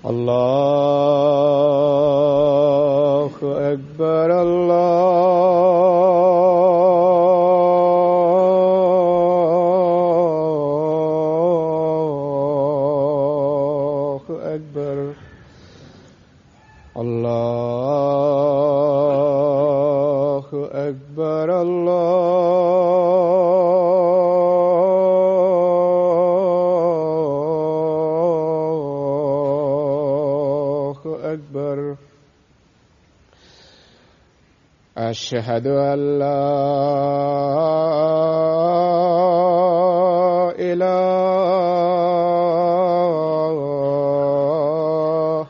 الله أكبر الله أكبر الله أكبر الله أكبر. أشهد أن لا إله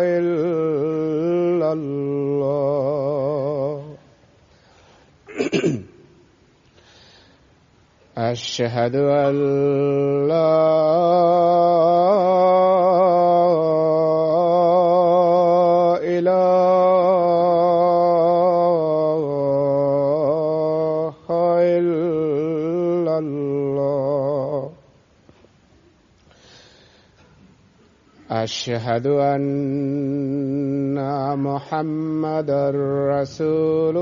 إلا الله. أشهد أن لا إله إلا الله. أشهد أن محمدًا رسول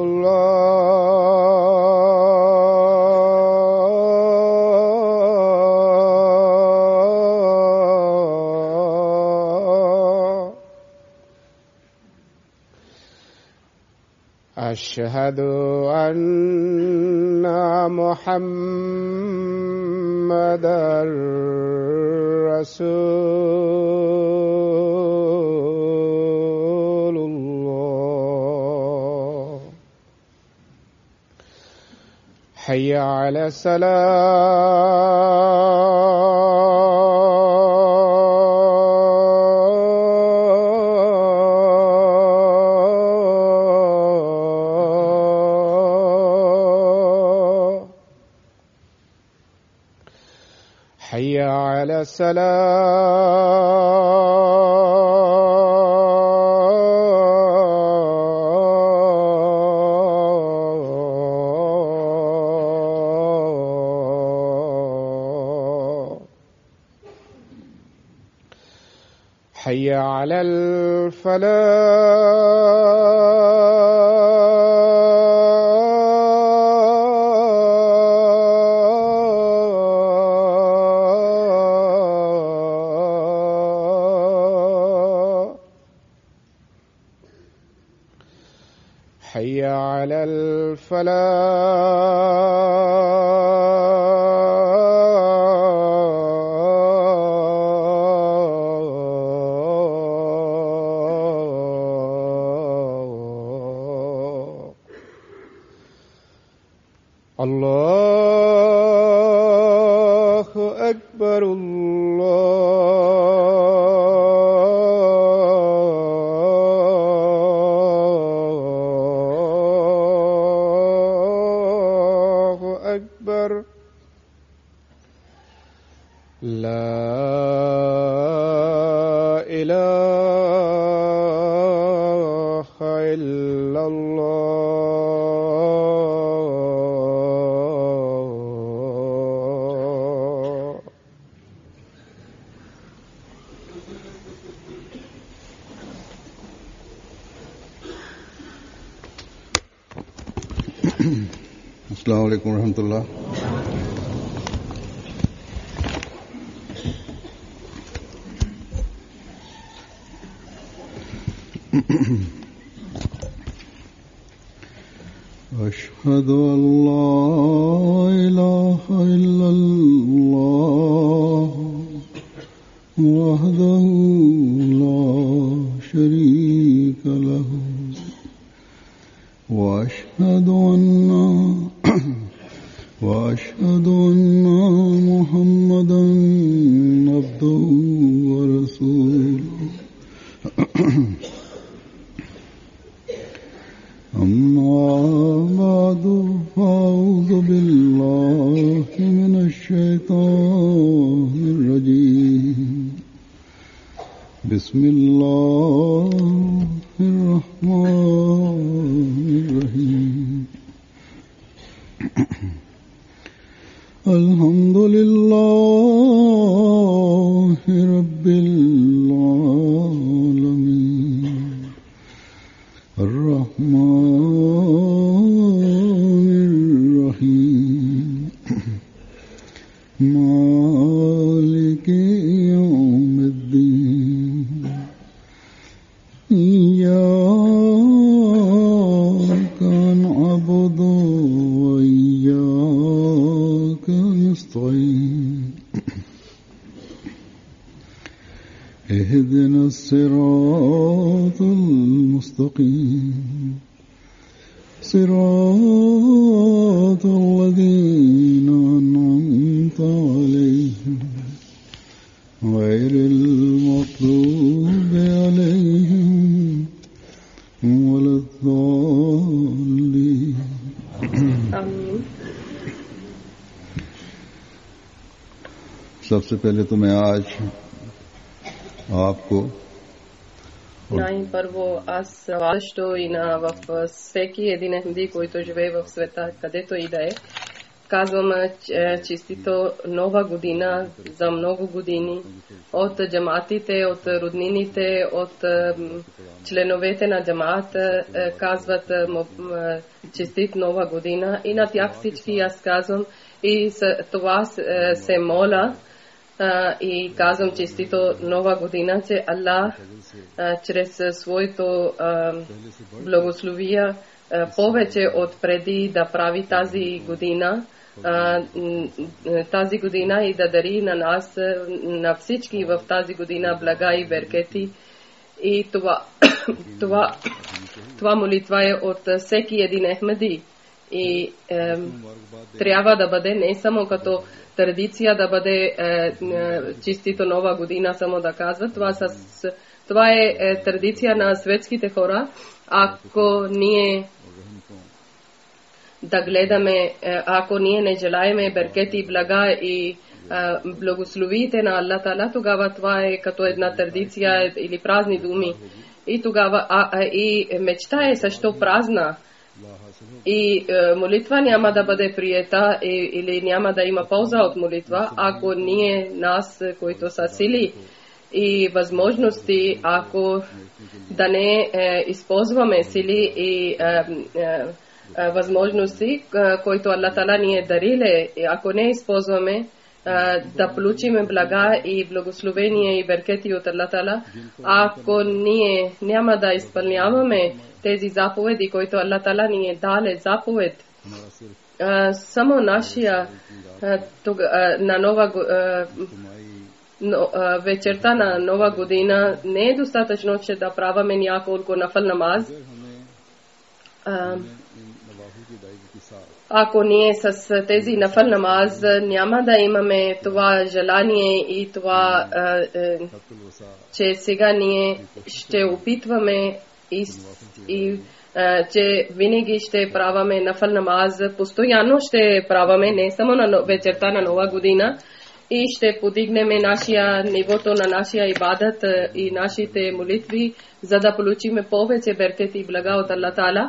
الله. أشهد أن محمدًا رسول الله. حي على الصلاة. حي على الصلاة. حي على الفلاح. حي على الفلاح. الله أكبر الله أكبر. لا إله إلا الله. अस्सलामु अलैकुम रहमतुल्लाह। أشهد أن لا إله إلا الله وحده لا شريك له وأشهد أن محمدًا عبده ورسوله. أما بعد فأعوذ بالله من الشيطان الرجيم. بسم الله الرحمن الرحيم. الحمد لله رب العالمين اهدنا الصراط المستقيم صراط الذين أنعمت عليهم غير المغضوب عليهم ولا الضالين आमीन। सबसे पहले तो मैं आज आपको Näin parvo as vasto ina в всеки един ахмди, който живее в света, където и да е. Казвам честито нова година за много години от джаматите, от роднините, от членовете на джамата казват честит нова година и на тях всички аз казвам и това се моля и казвам честито нова година, че Аллах чрез своето благословия повече от преди да прави тази година и да дари на нас, на всички в тази година блага и беркети. И това молитва е от всеки един ахмеди. И трябва да бъде не само като традиция да бъде честито нова година, само да казват. Това е традиция на светските хора. Ако ние да гледаме, ако ние не желаеме беркети и блага и благословите на Аллах Таала, тогава това е като една традиция или празни думи. И тогава и мечта е също празна. И молитва няма да бъде приета или няма да има полза от молитва, ако ние нас, които са сили и възможности, ако да не използваме сили и възможности, които Аллах Таала ни е дариле, ако не използваме да получим блага и благословение и беркети от Аллах Таала, ако ние няма да изпълняваме тези заповеди, които Аллах Таала ни е дале заповед, само нашия на нова вечерта на нова година не е достатъчно, че да праваме няколко нафил намаз. Ако ние с тези нафил намаз няма да имаме това желание и това, че сега ние ще опитваме и че винаги ще праваме нафил намаз, постоянно ще праваме, не само на вечерта на нова година, и ще подигнем нашия нивото на нашия ибадат и нашите молитви, за да получим повече беркети и блага от Аллах Таала.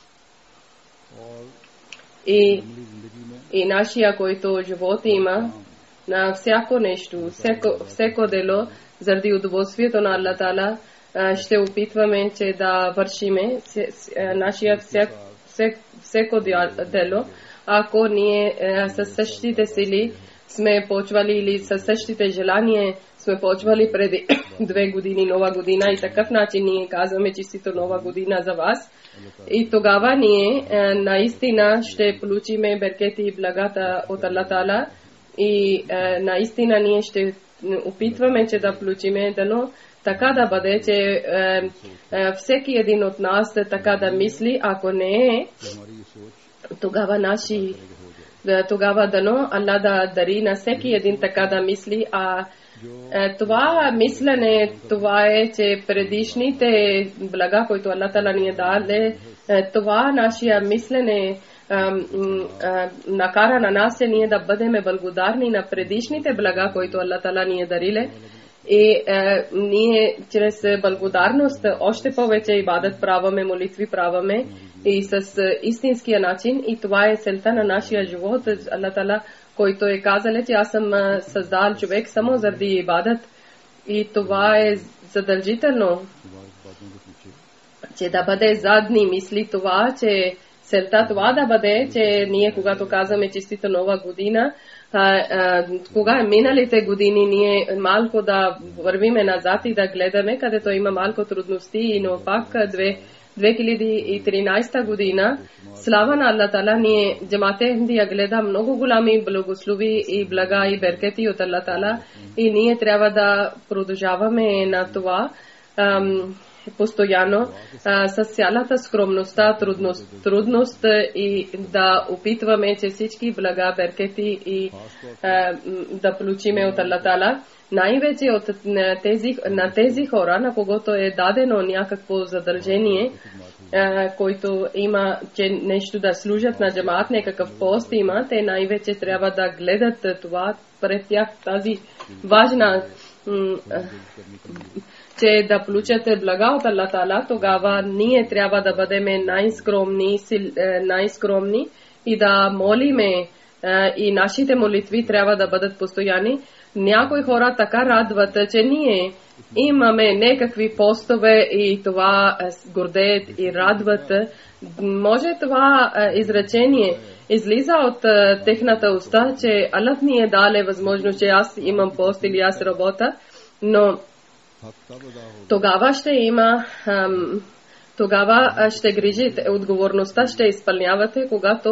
И нашия, който живот има на всяко нещо, всеко дело, заради удоволствието на Аллах Таала, ще опитваме, че да вършиме нашия всеко дело. Ако ние със същите сили сме почвали или със същите желания сме почвали преди 2 години нова година и такъв начин ние казваме честито нова година за вас. И тогава ние наистина ще получиме беркети и благата от Аллах Таала и наистина ние ще опитваме, че да получиме дано така да бъде, че всеки един от нас така да мисли, ако не е, тогава дано Аллах да дари на всеки един така да мисли. Това мислене, това е, че предишните блага, които Аллах Таала ни е дал, това нашия мислене накара на нас ние да бъдем благодарни на предишните блага, които Аллах Таала ни е дариле. И ние чрез благодарност още повече ибадат праваме, молитви праваме и с истинския начин. И това е целта на нашия живот. Аллах Таала, който е казал, че аз съм създал човек само заради ибадат. И това е задължително, че да бъде задни мисли това, че целта това да бъде, че ние когато казваме честита нова година, кога е миналите години ние малко да вървиме назад и да гледаме, където има малко трудности, и но пак 2013 година, слава на Аллах Таала, ние Джамат-е Ахмадия гледа много голями благослови и блага и беркети от Аллах Таала и ние трябва да продължаваме на това постоянно с цялата скромността, трудност и да опитваме, че всички блага, беркети и да получиме от Аллах Таала. Най-вече от тези хора, на когото е дадено някакво задължение, който има, че нещо да служат на джамаат, някакъв пост има, те най-вече трябва да гледат това пред тях, тази важна, че да получат блага от Аллах Таала, тогава ние трябва да бъдем най-скромни и да молиме и нашите молитви трябва да бъдат постоянни. Някои хора така радват, че ние имаме някакви постове и това гордеят и радват. Може това изречение излиза от техната уста, че Аллах ни е дале възможност, че аз имам пост или аз работя, но тогава ще има тогава ще грижите, отговорността ще изпълнявате,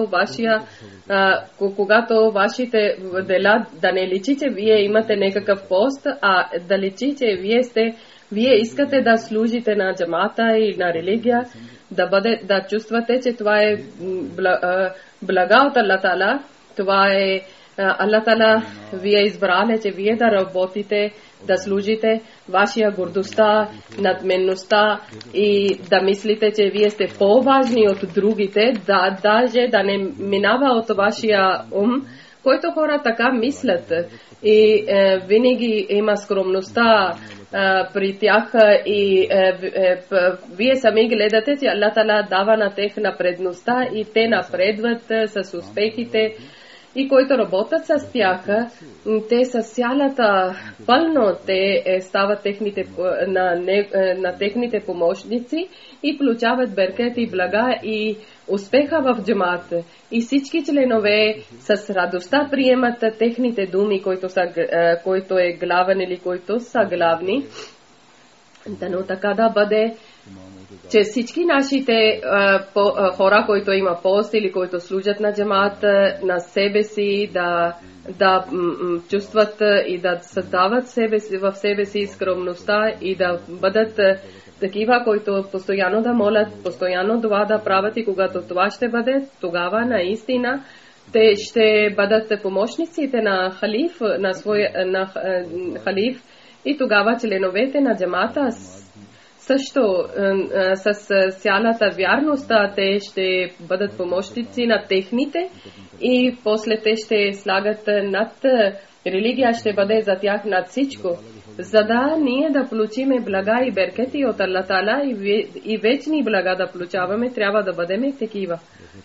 когато вашите дела да не личи, че вие имате някакъв пост, а да личи, че вие искате да служите на джамата и на религия, да чувствате, че това е блага от Аллах Таала, това е Аллах Таала вие избрали, че вие да работите, да служите, вашия гордостта, надменността и да мислите, че вие сте по-важни от другите, даже да не минава от вашия ум, който хора така мислят и винаги има скромността при тях и вие сами гледате, че Аллах Таала дава на тех напредността и те напредват с успехите. И които работят с тях, те с цялата пълно те стават на техните помощници и получават беркет и блага и успеха в джамат. И всички членове с радостта приемат техните думи, който е главен или които са главни. Дано така да бъде, че всички нашите хора, които има пост или които служат на джамат, на себе си да чувстват и да създават в себе си скромността и да бъдат такива, които постоянно да молят, постоянно това да правят и когато това ще бъде, тогава наистина те ще бъдат помощниците на халиф, на халиф и тогава членовете на джамата също с цялата вярност те ще бъдат помощници на техните и после те ще слагат над религия, ще бъде за тях над всичко. За да ние да получиме блага и беркети от Аллах Таала и вечни блага да получаваме, трябва да бъдем такива.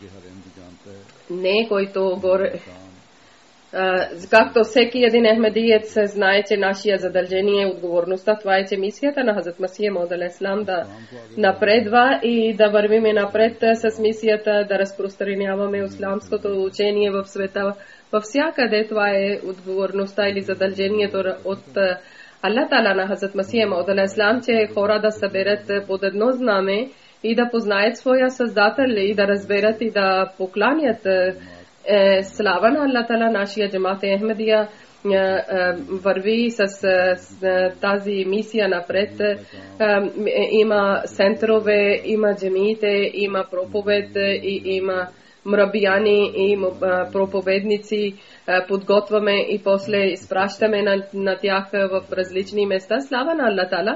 Не който горе. Както всеки един ахмедиец знае, че нашия задължение и отговорността, това е, че мисията на Хазрат Масих Мауд алейхи салам да напредва и да вървиме напред с мисията, да разпространяваме исламското учение в света. Във всякъде това е отговорността или задължението от Аллах Таала на Хазрат Масих Мауд алейхи салам, че хора да съберат под едно знаме и да познаят своя Създател и да разберат и да покланят. Слава на Аллах Таала, нашия Джамат-е Ахмадия върви с тази мисия напред. Има центрове, има джамиите, има проповед, има мрабияни, има проповедници, подготвяме и после изпращаме на тях в различни места. Слава на Аллах Таала.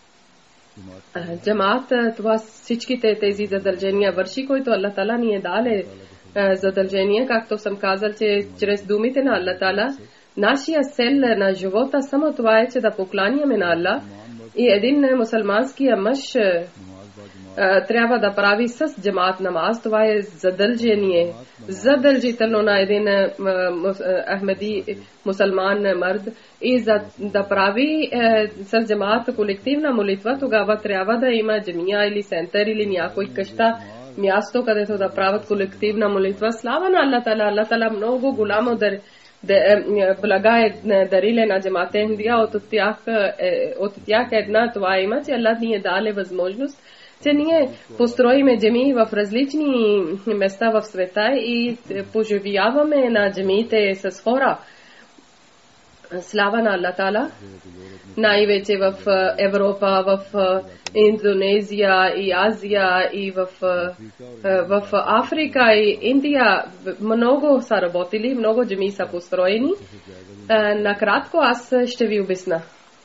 Джамат, това всичките тези задължения върши, които Аллах Таала ни е дале задължение, както съм казал, че чрез думите на Аллах Таала, нашия цел на живота само това е, че да покланяме на Аллах и един мусулманския мъж трябва да прави с джамат намаз. Това е задължение, задължително на един ахмеди мусулман мърд и за да прави с джамат колективна молитва, тогава трябва да има джамия или център или някой къща, място, където да правят колективна молитва. Слава на Аллах Таала. Аллах Таала много голямо блага е дариле на Джамат-е Ахмадия. От тях една това има, че Аллах ни е дали възможност че ние построиме джамии в различни места в света и поживяваме на джамиите с хора. Слава на Аллах Таала, най-вече в Европа, в Индонезия и Азия и в Африка и Индия много са работили, много джамии са построени. Накратко аз ще ви обясна.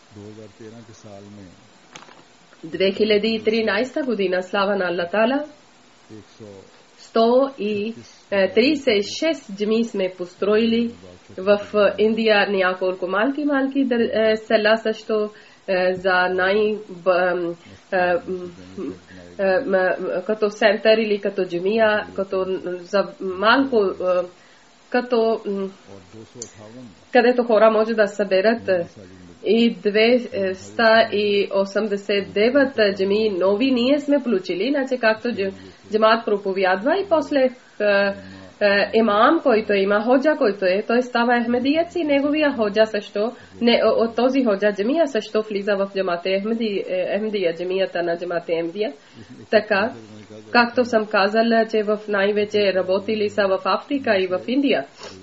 2013 година, слава на Аллах Таала, 136 джамии сме построили в Индия, няколко малки села също за като център или като джамия, като за малко, като където хора може да съберат. И 289 джамии нови ние сме получили, иначе както джамаат проповядва и после имам, който има ходжа, който той става ахмедиец и неговия ходжа също, от този ходжа джамия също влиза в джамаат Ахмедия, джамията на джамаат Ахмедия. Така, както съм казала, че в най-вече работили са в Африка и в Индия.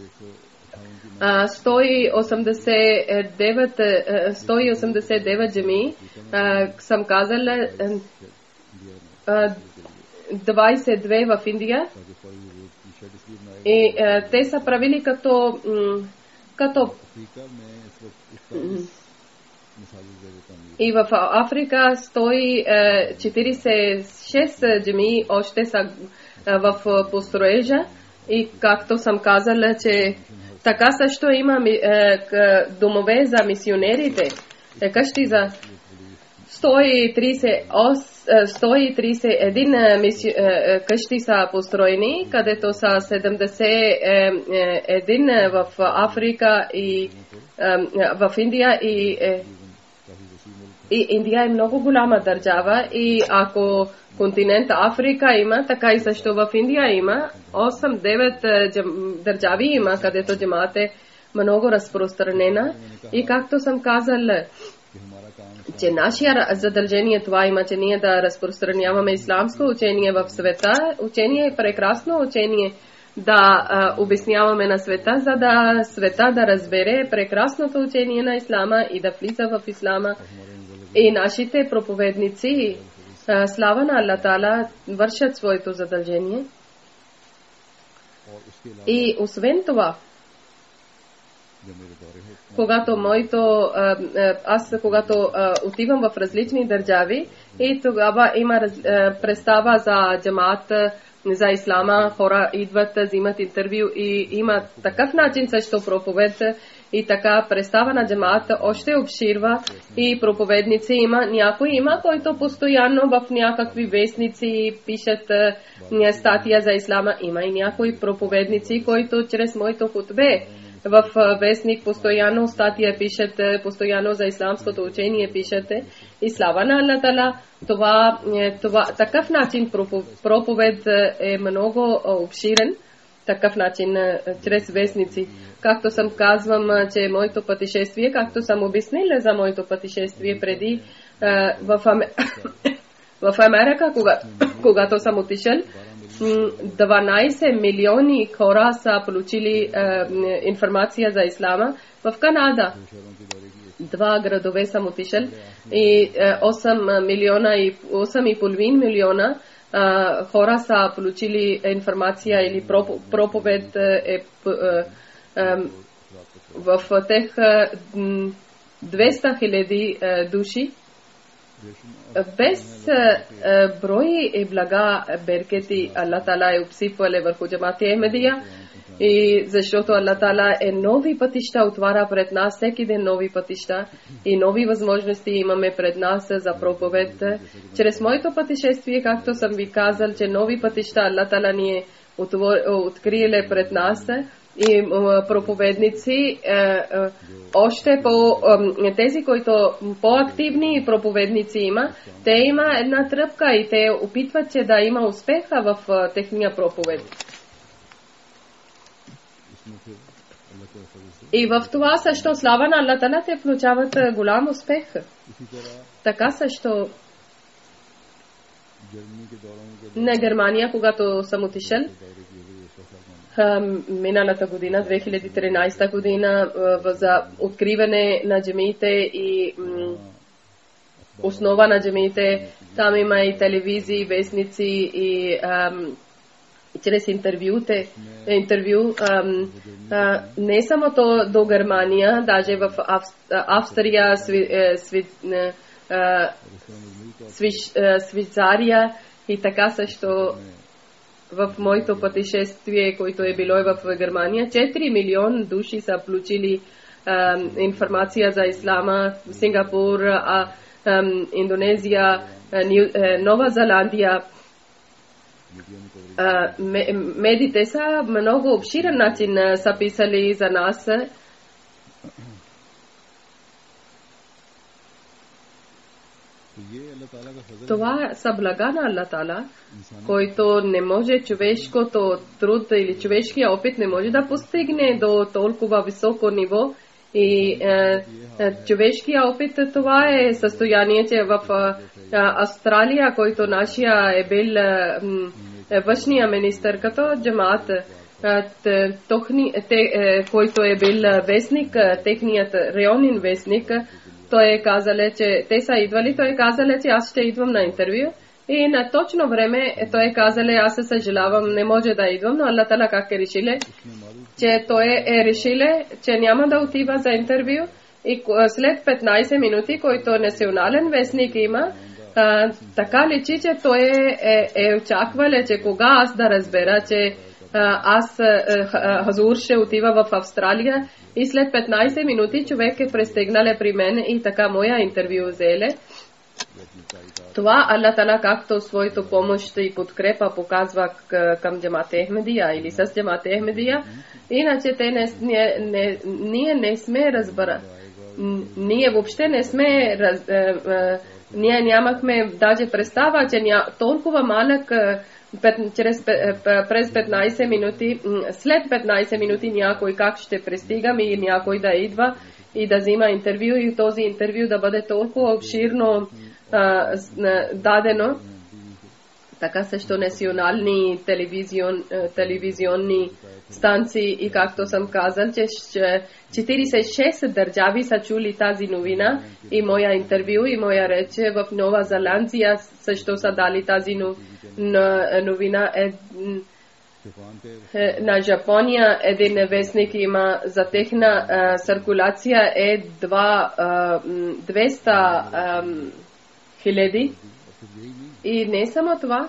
189 джамии, съм казала, 22 в Индия. И те са правили като и в Африка 146 джамии още са в построежа и както съм казала, че така също има домове за мисионерите, къщи за 131 къщи са построени, където са 71 в Африка и в Индия и Индия е много голяма държава и ако континент Африка има, така и също в Индия има 8-9 държави има, където джамаат е много разпространена и както съм казала, че нашия задължение това има, че ние да разпространяваме исламско учение в света. Учение е прекрасно учение да обясняваме на света, за да света да разбере прекрасното учение на ислама и да влиза в ислама. И нашите проповедници, слава на Аллах Таала, вършат своето задължение. И освен това, когато когато отивам в различни държави и тогава има представа за джамаат, за ислама, хора идват, взимат интервю и има такъв начин също проповед и така представа на джамаат още обширва и проповедници има. Някой има, който постоянно в някакви вестници пишат статия за ислама. Има и някои проповедници, които чрез моето хутбе в вестник постоянно статия пишете, постоянно за исламското учение пишете. И слава на Аллах Таала, това такъв начин проповед е много обширен, такъв начин чрез вестници. Както съм казвам, че моето пътешествие, както съм обяснила за моето пътешествие преди в Америка, когато съм отишъл, 12 милиони хора са получили информация за ислама. В Канада 2 градове съм отишъл и 8,5 милиона хора са получили информация или проповед в тех 200 хиляди души. Без брой и блага беркети Аллах Таала е обсипвал върху джамаат Ахмедия и защото Аллах Таала е нови пътища отваря пред нас, всеки ден нови пътища и нови възможности имаме пред нас за проповед. Чрез моето пътешествие, както съм ви казал, че нови пътища Аллах Таала ни е откриле пред нас и проповедници, още тези, които по-активни проповедници има, те има една тръпка и те опитват, че да има успеха в техния проповед. И в това също слава на Аллах Таала те получават голям успех. Така също на Германия, когато съм отишъл. Миналата година, 2013 година, за откриване на джамиите и основа на джамиите. Там има и телевизии, вестници и чрез интервю. Не само то до Германия, даже в Австрия, Швейцария и така също в моето пътешествие, което е било в Германия. 4 милиона души са получили информация за ислама в Сингапур, Индонезия, Нова Зеландия. Медиите са много обширен начин са писали за нас. Това са блага на Аллах Таала, който не може човешкото труд или човешкия опит не може да постигне до толкова високо ниво. И човешкия опит, това е състояние, че в Австралия, който нашия е бил външния министър като джамаат, който е бил вестник, техният районен вестник, той е казал, че те са идвали, той е казал, че аз ще идвам на интервю. И на точно време той е казал, аз се съжалявам, не може да идвам, но Аллах Таала как е решил, че той е решил, че няма да отива за интервю. И след 15 минути, който национален вестник има, така личи, че той е очаквал, че кога аз да разбера, че аз Хазур ще отива в Австралия. И след 15 минути човек е пристигнал при мен и така моя интервю взеле. Това Аллах Таала както своето помощ и подкрепа показва към джамаат Ахмедия или с джамаат Ахмедия. Иначе ние не сме разбира. Ние въобще не сме ние нямахме даже представа, че толкова малък през 15 минути, след 15 минути някой как ще пристигам и някой да идва и да взима интервю и този интервю да бъде толкова обширно дадено. Така също национални телевизионни станции и както съм казал, че 46 държави са чули тази новина и моя интервю и моя реч в Нова Зеландия също са дали тази новина. На Япония един вестник има за техна циркулация е 200 хиляди. И не само това.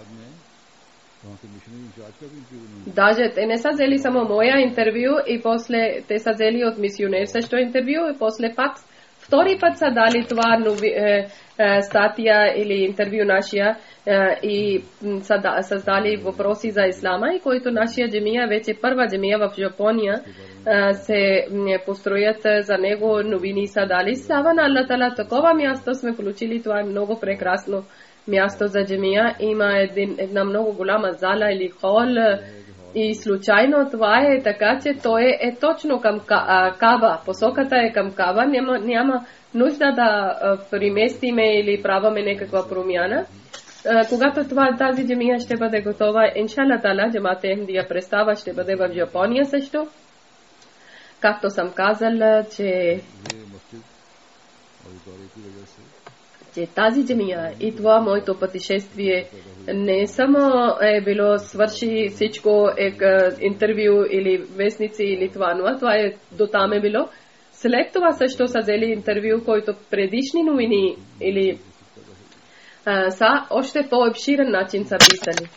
Даже те не са взели само моя интервю и после те са взели от мисионер също интервю и после пак втори път са дали това статия или интервю нашия и са създали въпроси за ислама и който нашия джамия, вече първа джамия в Япония се построят за него новини са дали. Слава на Аллах Таала, такова място сме получили, това е много прекрасно място за джамия. Има една много голяма зала или хол и случайно това е така, че той е точно към Каба. Посоката е към Каба. Няма нужда да преместиме или праваме някаква промяна. Когато тази джамия ще бъде готова, иншалла Таала, джамаат Ахмедия представа ще бъде в Япония също. Както съм казал, че тази джамия и това моето пътешествие не само е било свърши всичко интервю или вестници или това, но това е до там е било. След това също са взели интервю, който предишни новини или са още по-обширен начин са писали.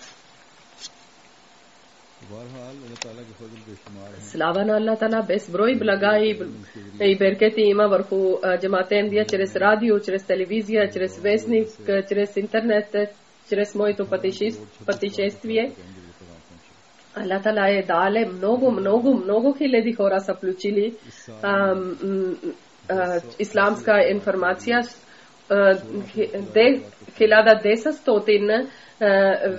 Слава на Аллах Таала, безброй блага и беркети има върху джамаат Ахмедия чрез радио, чрез телевизия, чрез вестник, чрез интернет, чрез моето пътешествие. Аллах Таала е дале много хиляди хора са включили исламска информация. 1900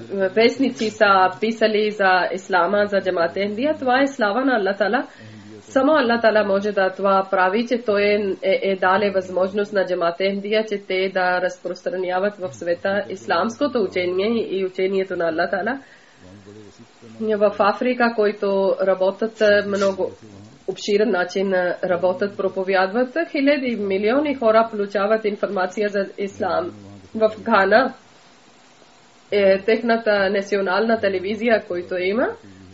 вестници са писали за ислама, за джамаат Ахмедия. Това е слава на Аллах Таала. Само Аллах Таала може да това прави, че той даде възможност на Джамат Ахмадия, че те да разпространяват в света исламското учение и учението на Аллах Таала. В Африка, които работят много обширен начин, работят, проповядват, хиляди, милиони хора получават информация за ислам. В Гана техната национална телевизия, която има,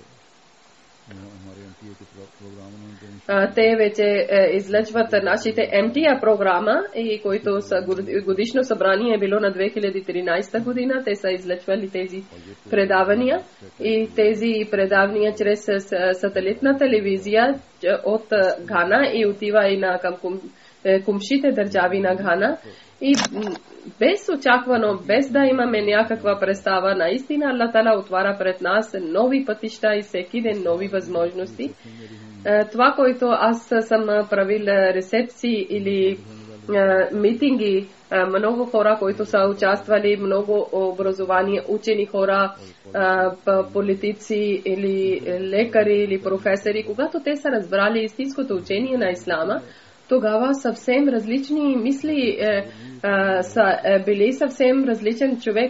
те вече излъчват нашите МТА програма, и които са годишно събрание е било на 2013 година. Те са излъчвали тези предавания, и тези предавания чрез сателитна телевизия от Гана и отива и на към кумшите държави на Гана. И без очаквано, без да имаме някаква представа, наистина Аллах Таала отваря пред нас нови пътища и всеки ден нови възможности. Това, което аз съм правил рецепции или митинги, много хора, които са участвали, много образовани, учени хора, политици или лекари или професори, когато те са разбрали истинското учение на ислама, тогава съвсем различни мисли са били, съвсем различен човек,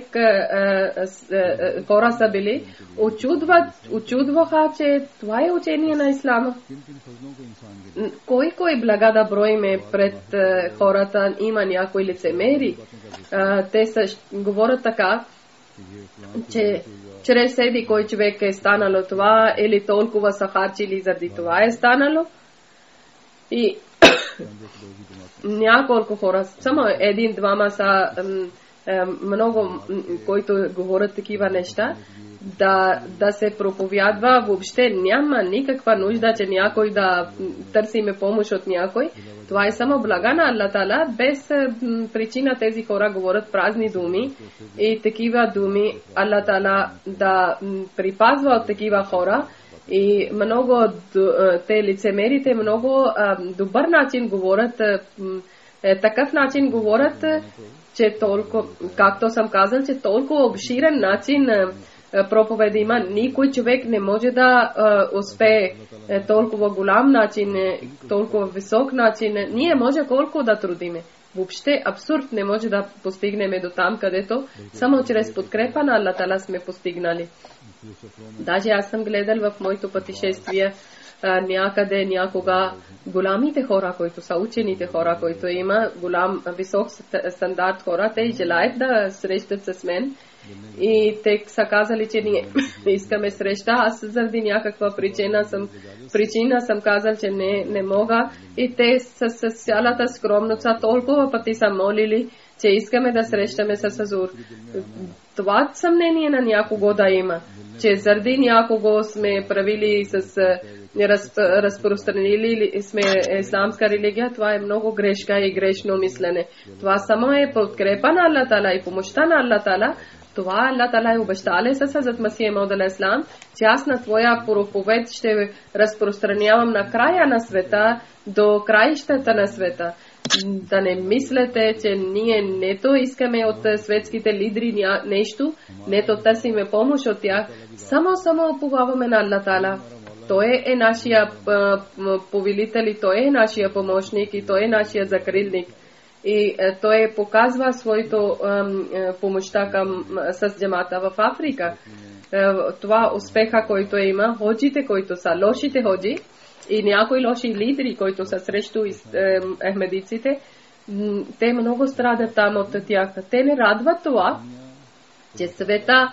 хора са били, очудваха, че това е учение на ислама. Кой блага да броиме пред хората, има някои лицемери. Те говорят така, че чрез еди кой човек е станало това, или толкова са харчили заради това е станало. И няколко хора, само един-двама са много, които говорят такива неща, да се проповядва. Въобще няма никаква нужда, че някой да търсиме помощ от някой. Това е само блага на Аллах Таала. Без причина тези хора говорят празни думи, и такива думи Аллах Таала да припазва от такива хора. И много те лицемерите много добър начин говорят, такъв начин говорят, че толкова, както съм казал, че толкова обширен начин проповеди има. Никой човек не може да успее толкова голям начин, толкова висок начин. Ние може колко да трудиме. Въобще абсурд, не може да постигнем до там, където само чрез подкрепа на Аллах Таала сме постигнали. Даже аз съм гледал в моето пътешествие някъде някога голямите хора, които са учените хора, които има голям висок стандарт хора, те желаят да срещат с мен, и те са казали, че ние искаме среща. Аз заради някаква причина съм казал, че не мога, и те с цялата скромност толкова пъти са молили, че искаме да срещаме с Азур. Това съмнение на някого да има, че заради някого сме правили разпространили сме исламска религия, това е много грешка и грешно мислене. Това само е подкрепа на Аллах Таала и помощта на Аллах Таала. Това Аллах Таала е обещал с Хазрат Масих Мауд алейхи салам, че аз на твоя проповед ще разпространявам на края на света, до краищата на света. Да не мислете, че ние нето искаме от светските лидери нещо, нето търсиме помощ от тях, само уповаваме на Аллах Таала. Той е нашия повелител, той е нашия помощник, и той е нашия закрилник. И той показва своето помощта с джамата в Африка. Това успеха, който има, ходжите, които са лошите ходжи, и някои лоши лидери, които са срещу ахмедиците, те много страдат там от тях. Те не радват това, че света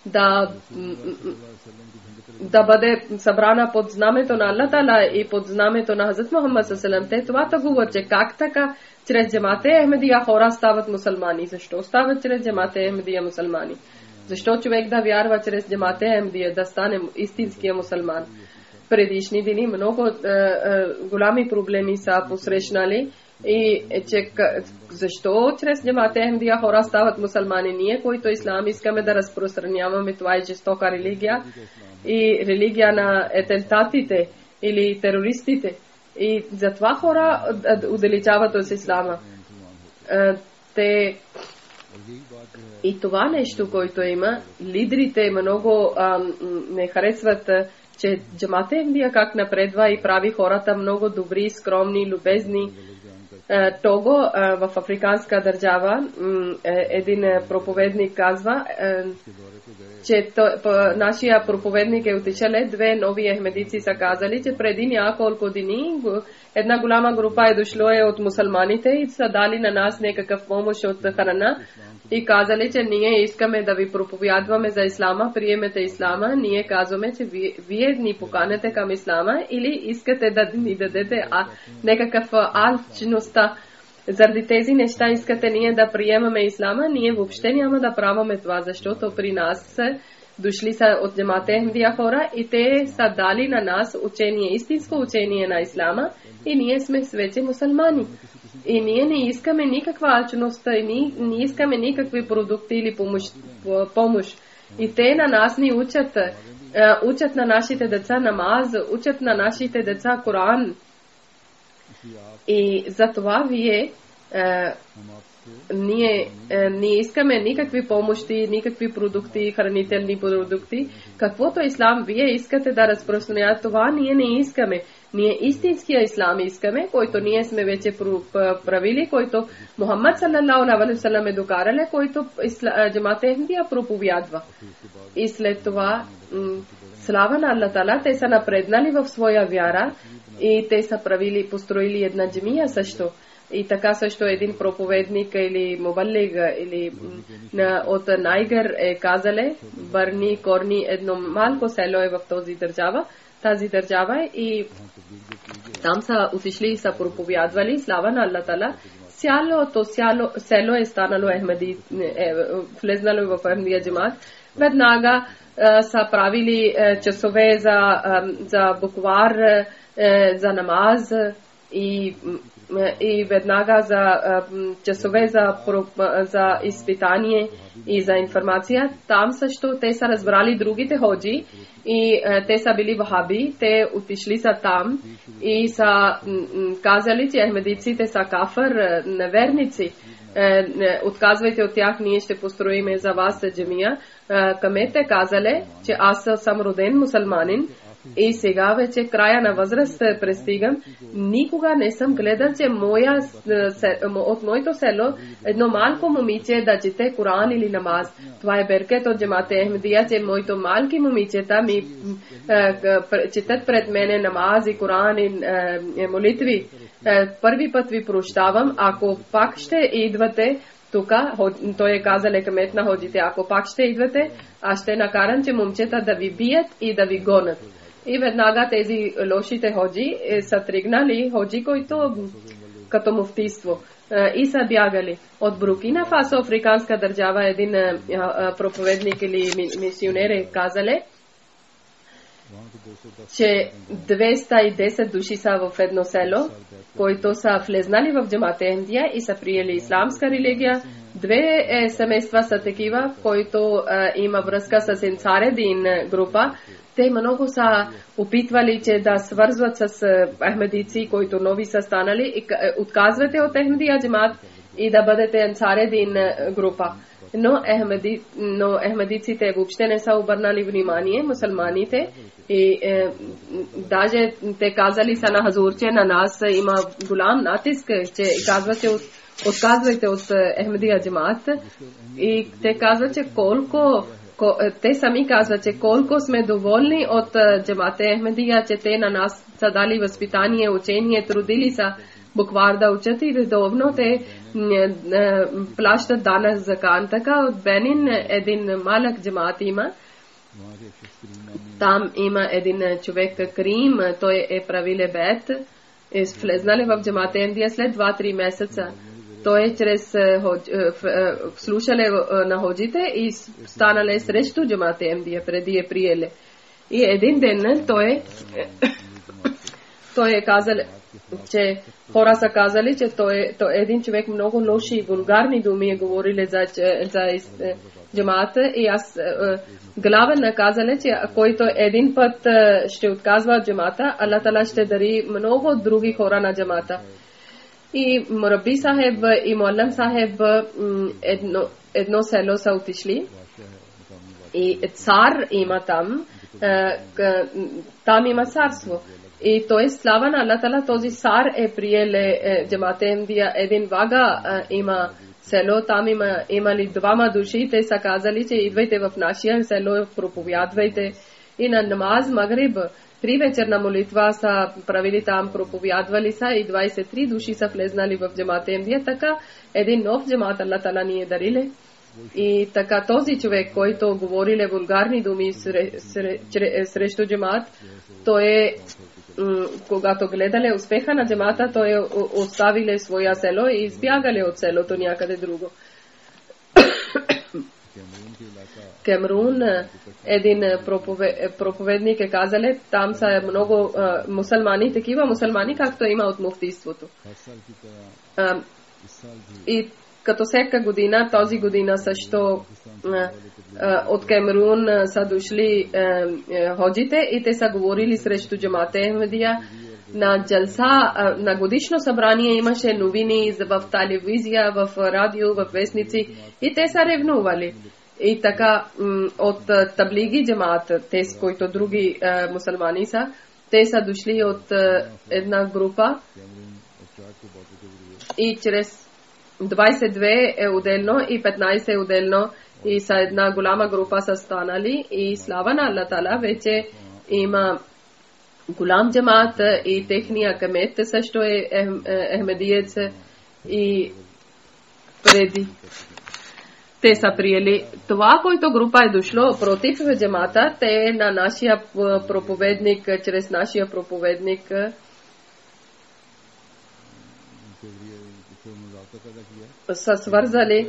да бъде събрана под знамето на Аллах Таала и под знамето на Хазрат Мухаммад саллаллаху алейхи ва саллям. Те това говорят, че как така чрез джамат Ахмедия хора стават мусулмани. Защо стават чрез джамат Ахмедия мусулмани? Защо човек да вярва чрез джамат Ахмедия да стане истинския мусулман? Предишни дни много голями проблеми са посрещнали, и че защо чрез джамат Ахмедия хора стават мусулмани? Ние, които ислам искаме да разпространяваме, това е жестока религия и религия на атентатите или терористите. И затова хора удалечават от ислама. И това нещо, което има, лидерите много не харесват че Джамате Ахмадия как напредва и прави хората много добри, скромни, любезни. Того в африканска държава един проповедник казва, че нашия проповедник е отишъл, две нови ахмедици са казали, че преди няколко дни една голяма група е дошло от мусулманите и са дали на нас някакъв помощ от храна и казали, че ние искаме да ви проповядваме за ислама, приемете ислама. Ние казваме, че вие ни поканете към ислама или искате да ни дадете някакъв алчността. Заради тези неща искате ние да приемаме ислама, ние въобще няма да праваме това, защото при нас дошли са от Джамате Ахмадия хора и те са дали на нас учение, истинско учение на ислама и ние сме вече мусулмани. И ние не искаме никаква алчност, и не искаме никакви продукти или помощ. И те на нас ни учат на нашите деца намаз, учат на нашите деца Коран. И за това ние не искаме никакви помощи, никакви продукти, хранителни продукти. Каквото ислам вие искате да разпространявате, това ние не искаме. Ние истинския ислам искаме, който ние сме вече правили, който Мухаммад саллалаху алейхи ва саллям е докарал, който Джамате Ахмадия проповядва. И след това слава на Аллах Таала, те са напреднали в своя вяра и те са построили една джамия също. И така също един проповедник или мубалиг или от Найгер е казале, Барни Корни, едно малко село е в тази държава и там са отишли и са проповядвали, слава на Аллах Таала. Цялото село е станало Ахмади, влезнало в Ахмадия джамат. Веднага са правили часове за буквар, за намаз и веднага за часове за изпитание и за информация. Там също те са разбрали другите ходжи и те са били вахаби, те отишли са там и са казали, че ахмедиците са кафър, неверници. Отказвайте от тях, ние ще построиме за вас джамия. Камете казали, че аз съм роден мусулманин и сега вече края на възраст пристигам. Никога не съм гледал, че от моето село едно малко момиче да чете Коран или намаз. Това е беркет от Джамате Ахмадия, че моето малки момичета ми четат пред мене намаз и Коран и молитви. Първи път ви прощавам, ако пак ще идвате тук, той е казал камет на ходжите, ако пак ще идвате, аз ще накарам, че момчета да ви бият и да ви гонят. И веднага тези лошите ходжи са тръгнали, ходжи, които като муфтийство, и са бягали. От Буркина Фасо, африканска държава, един проповедник или мисионер е казале, че 210 души са в едно село, които са влезнали в Джамате Ахмадия и са приели исламска религия. Две семейства са такива, които има връзка с Ансаредин група. Те много са опитвали, че да свързват с ахмедици, които нови са станали, и отказвате от Ахмадия джамат и да бъдете Ансаредин група. Но ахмедиците въобще не са обърнали внимание, мусулманите, и даже те казали са на Хазур, че на нас има голям натиск, че казвате отказвайте от Ахмадия джамат, и те казват, че те сами казват, че колко сме доволни от Джамате Ахмадия, че те на нас са дали възпитание, учение, трудили са буквар да учат и редовно те плащат данък закан. Така от Бенин един малък джамат има. Там има един човек Крим, той е правиле бед, влезнали в Джамате Ахмадия след 2-3 месеца. Той чрез слушале на ходжите и станале срещу Джамате Ахмадия, преди е приеле. И един ден той е казал, че хора са казали, че той един човек много лоши и вулгарни думи е говорили за джамата, и аз главен казали, че който един път ще отказва джамата, Аллах Таала ще дари много други хора на джамата. И Мураби Сахеб и Муаллам Сахеб едно село са отишли и цар има там там има царство. И то е слава на Аллах Тала, този цар е приеле Джамат Ахмадия, един вага има село, там имали двама души, те са казали, че идвайте в нашия село, проповядвайте. И на намаз Магриб, 3 вечерна молитва са правили там, проповядвали са и 23 души са влезнали в Джамат Ахмадия, така един нов джамат Аллах Тала ни е дариле. И така този човек, който говориле вулгарни думи срещу джамат, той е, когато гледале успеха на джамата, той е оставиле своя село и избягале от селото някъде друго. Кемрун, един проповедник е казале, там са много мусулмани, такива мусулмани, както има от муфтийството. И като всяка година, този година също от Кемрун са дошли ходжите и те са говорили срещу Джамат Ахмадия. На джалса, на годишно събрание имаше новини в телевизия, в радио, в вестници и те са ревнували. И така от таблиги джамат, те с които други мусулмани са, те са дошли от една група и чрез 22 е отделно и 15 е отделно и са една голяма група са станали и слава на Аллах Тала вече има голям джамат и техния камет също е ахмедиец и преди те са приели. Това, който група е дошло против джамата, те на нашия проповедник, чрез нашия проповедник са свързали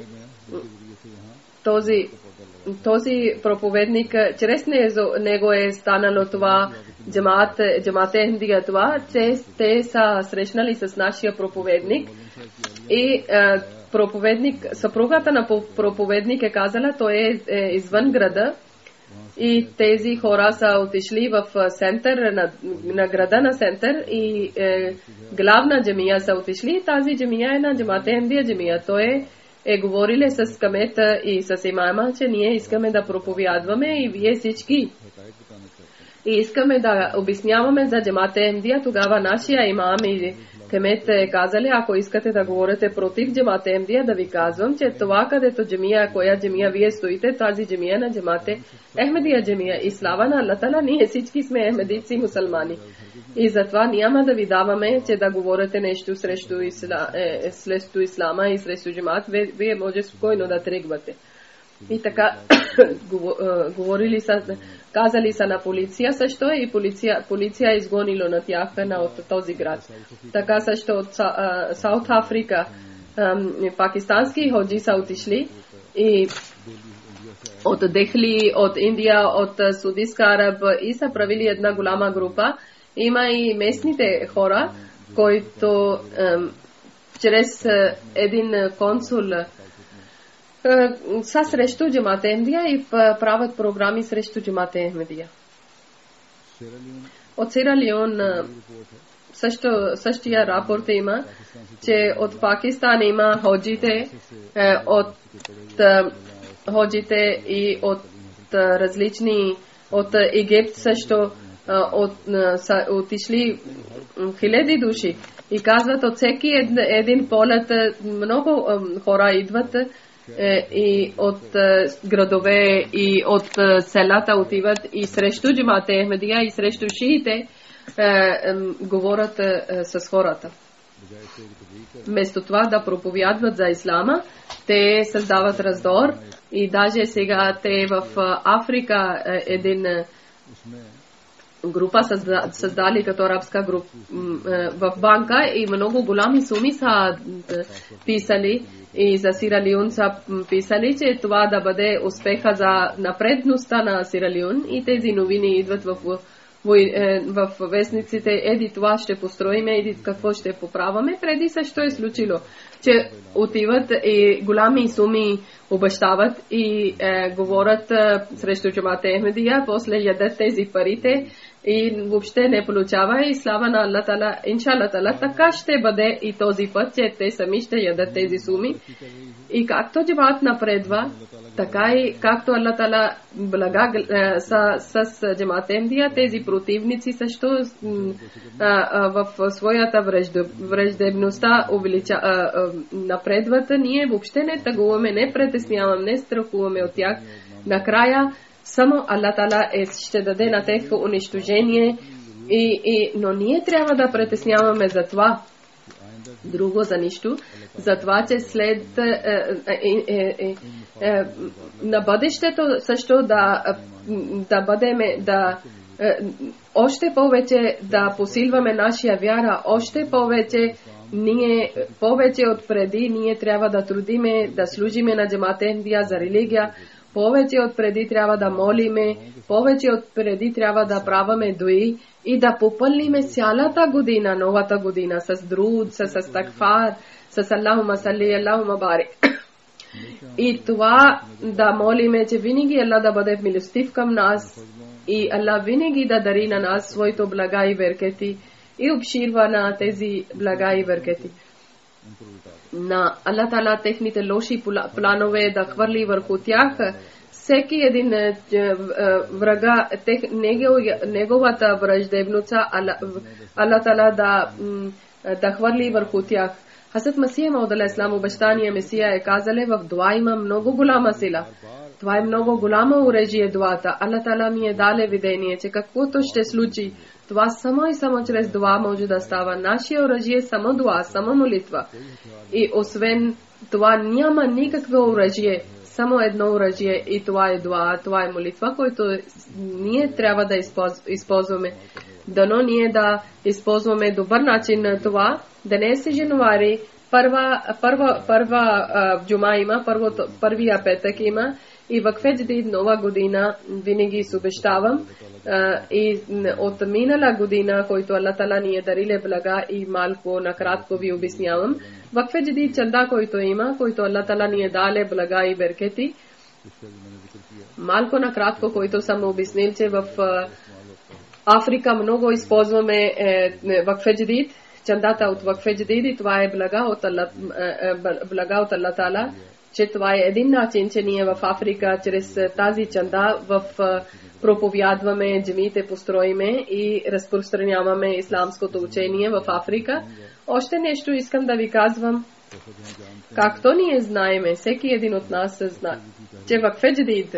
този проповедник, чрез него е станало това Джамат Ахмадия, това, че те са срещнали с нашия проповедник и проповедник, съпругата на проповедник е казала, той е извън града и тези хора са отишли в център на града на център и главна джамия са отишли. Тази джамия е на Джамат Ахмадия джамия. Той е говорили с камета и с имама, че ние искаме да проповядваме и вие всички и искаме да обясняваме за Джамат Ахмадия. Тогава нашия имам и камет е казали, ако искате да говорите против Джамат Ахмадия, да ви казвам, че това където джамия, коя джамия вие стоите, тази джамия на Джамат Ахмадия джамия. И слава на Аллах Тала, ние всички сме ахмедийци мусулмани. И затова няма да ви даваме, че да говорите нещо срещу ислама и срещу джамат. Вие може спокойно да тръгвате. И така говорили са, казали са на полиция също и полиция е изгонило на тях от този град. Така също от Саут Африка пакистански ходжи са отишли и от Дехли, от Индия, от Саудитска Араб и са правили една голяма група. Има и местните хора, които чрез един консул са срещу Джамат Ахмадия и правят програми срещу Джамат Ахмадия. От Сиера Леон същия рапорт има, че от Пакистан има ходжите, от ходжите и от различни, от Египет също отишли хиляди души и казват от всеки един полет много хора идват и от градове и от селата отиват и срещу Джамат Ахмадия и срещу шиите говорят с хората. Вместо това да проповядват за ислама, те създават раздор и даже сега те в Африка един група създали като арабска група в банка и много голями суми са писали и за Сиера Леон са писали, че това да бъде успеха за напредността на Сиера Леон и тези новини идват в вестниците, еди това ще построиме, еди какво ще поправаме. Преди също е случило, че отиват и голями суми обещават и говорят срещу Джамат Ахмадия, после ядат тези парите и въобще не получава, и слава на Аллах Тала, иншалла Тала, така ще бъде и този път, че те сами ще ядат тези суми. И както джамаат напредва, така и както Аллах Тала блага с джамаат Ахмадия, тези противници също в своята враждебността напредват. Ние въобще не тъгуваме, не притесняваме, не страхуваме от тях. Накрая само Аллах Тала ще даде на тях унищожение, но ние трябва да притесняваме за това. Друго за нищо, за това, че след на бъдещето също да бъдем, още повече да посилваме нашия вяра, още повече от преди ние трябва да трудиме, да служиме на джамаат Ахмадия за религия, повече от преди трябва да молиме, повече от преди трябва да праваме дуи и да попълниме цялата година, новата година, с друд, с астагфар, с Аллахума салли, Аллахума барик. И това да молиме, че винаги Аллах да бъде милостив към нас и Аллах винаги да дари на нас своето блага и беркети и обширва на тези блага и беркети. На Аллах Тала техните лоши планове да хвърли върху тях. Всеки един врага, неговата враждебност, Аллах Тала да хвърли върху тях. Хазрат Масия Мауд алейхиссалам, обещания Месия, е казале, в дуа има много голяма сила. Това е много голямо оръжие дуата. Аллах Тала ми е дале видение, че каквото ще случи, това само и само чрез дуа може да става. Нашия оръжие е само дуа, само молитва. И освен това няма никакво оръжие, само едно оръжие, и това е дуа, това е молитва, който ние трябва да използваме. Дано ние да използваме добър начин на това. Днес е януари, първа джума има, първия петък има, и Вакфе Джадид нова година винаги се обещавам. И от минала година, който Аллах Тала ни е дариле блага, и малко накратко ви обяснявам. Вакфе Джадид чанда, който има, който Аллах Тала ни е дале блага и беркети. Малко накратко, който съм обяснил, че в Африка много използваме Вакфе Джадид, чандата от Вакфе Джадид, и това е блага от Аллах Тала, че това е един начин, че ние в Африка чрез тази чанда проповядваме, джамиите построиме и разпространяваме исламското учение в Африка. Още нещо искам да ви казвам. Както ние знаеме, всеки един от нас знае, че Вакфе Джадид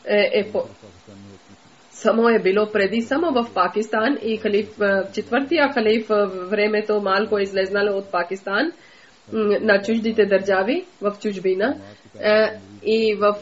само е било преди само в Пакистан, и четвъртия халиф времето малко е излезнало от Пакистан на чуждите държави в чужбина, и в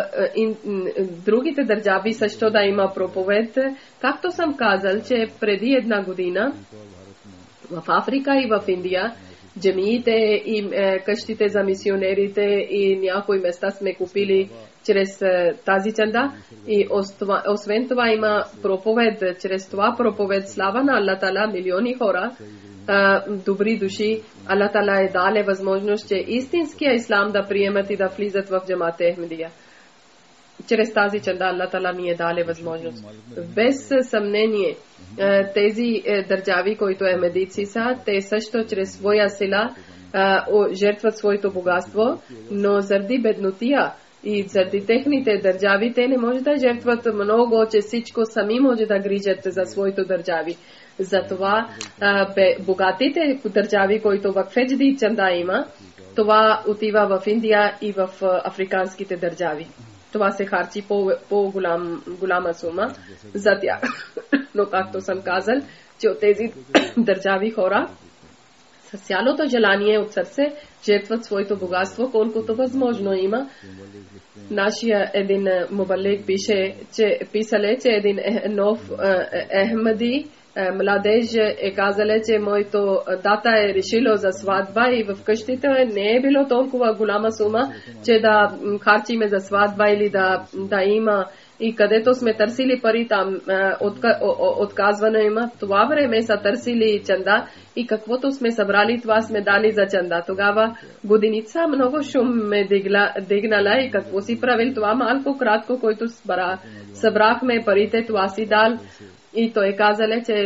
другите държави също да има проповед. Както съм казал, че преди една година в Африка и в Индия джамиите и къщите за мисионерите и някои места сме купили чрез тази чанда, и освен това има проповед. Чрез това проповед, слава на Аллах Тала, милиони хора, добри души, Аллах Тала е дале възможност, че истинския ислам да приемат и да влизат в джамаат Ахмадия. Чрез тази чанда Аллах Тала ми е дале възможност. Без съмнение, тези държави, които ахмадици са, те също чрез своя сила жертват своето богатство, но заради беднотия и заради техните държави, те не може да жертват много, че всичко сами може да грижат за своите държави. Затова богатите държави, които Вакфе Джадид чанда има, това отива в Индия и в африканските държави. Това се харчи по-голяма сума за тях. Но както съм казал, че от тези държави хора с цялото желание от сърце жертват своето богатство, колкото възможно има. Нашия един мубалик писале, че един нов Ахмади младеж е казале, че моето дата е решило за сватба, и в къщите не е било толкова голяма сума, че да харчиме за сватба или да има, и където сме търсили пари, там отказване има. В това време са търсили чанда, и каквото сме събрали, това сме дали за чанда. Тогава годиница много шум ме дигнала, и какво си правил, това малко кратко, който събрахме парите, това си дал. И той казале, че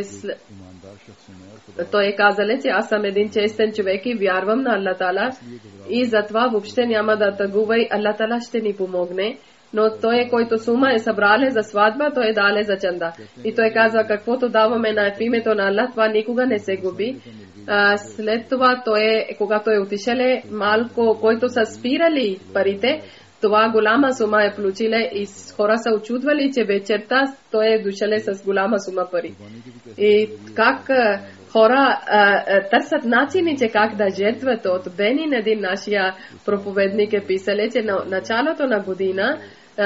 аз съм един честен човек и вярвам на Аллах Тала и затова въобще няма да тъгувай, Аллах Тала ще ни помогне. Но той, който сума е събрале за сватба, той дале за чанда. И той казва, каквото даваме в името на Аллах, това никога не се губи. След това, когато е отишеле малко, който са спирали парите, това голяма сума е получиле и хора са очудвали, че вечерта той е дошеле с голяма сума пари. И как хора търсят начини, че как да жертват. От Бенин един нашия проповедник е писале, че на началото на година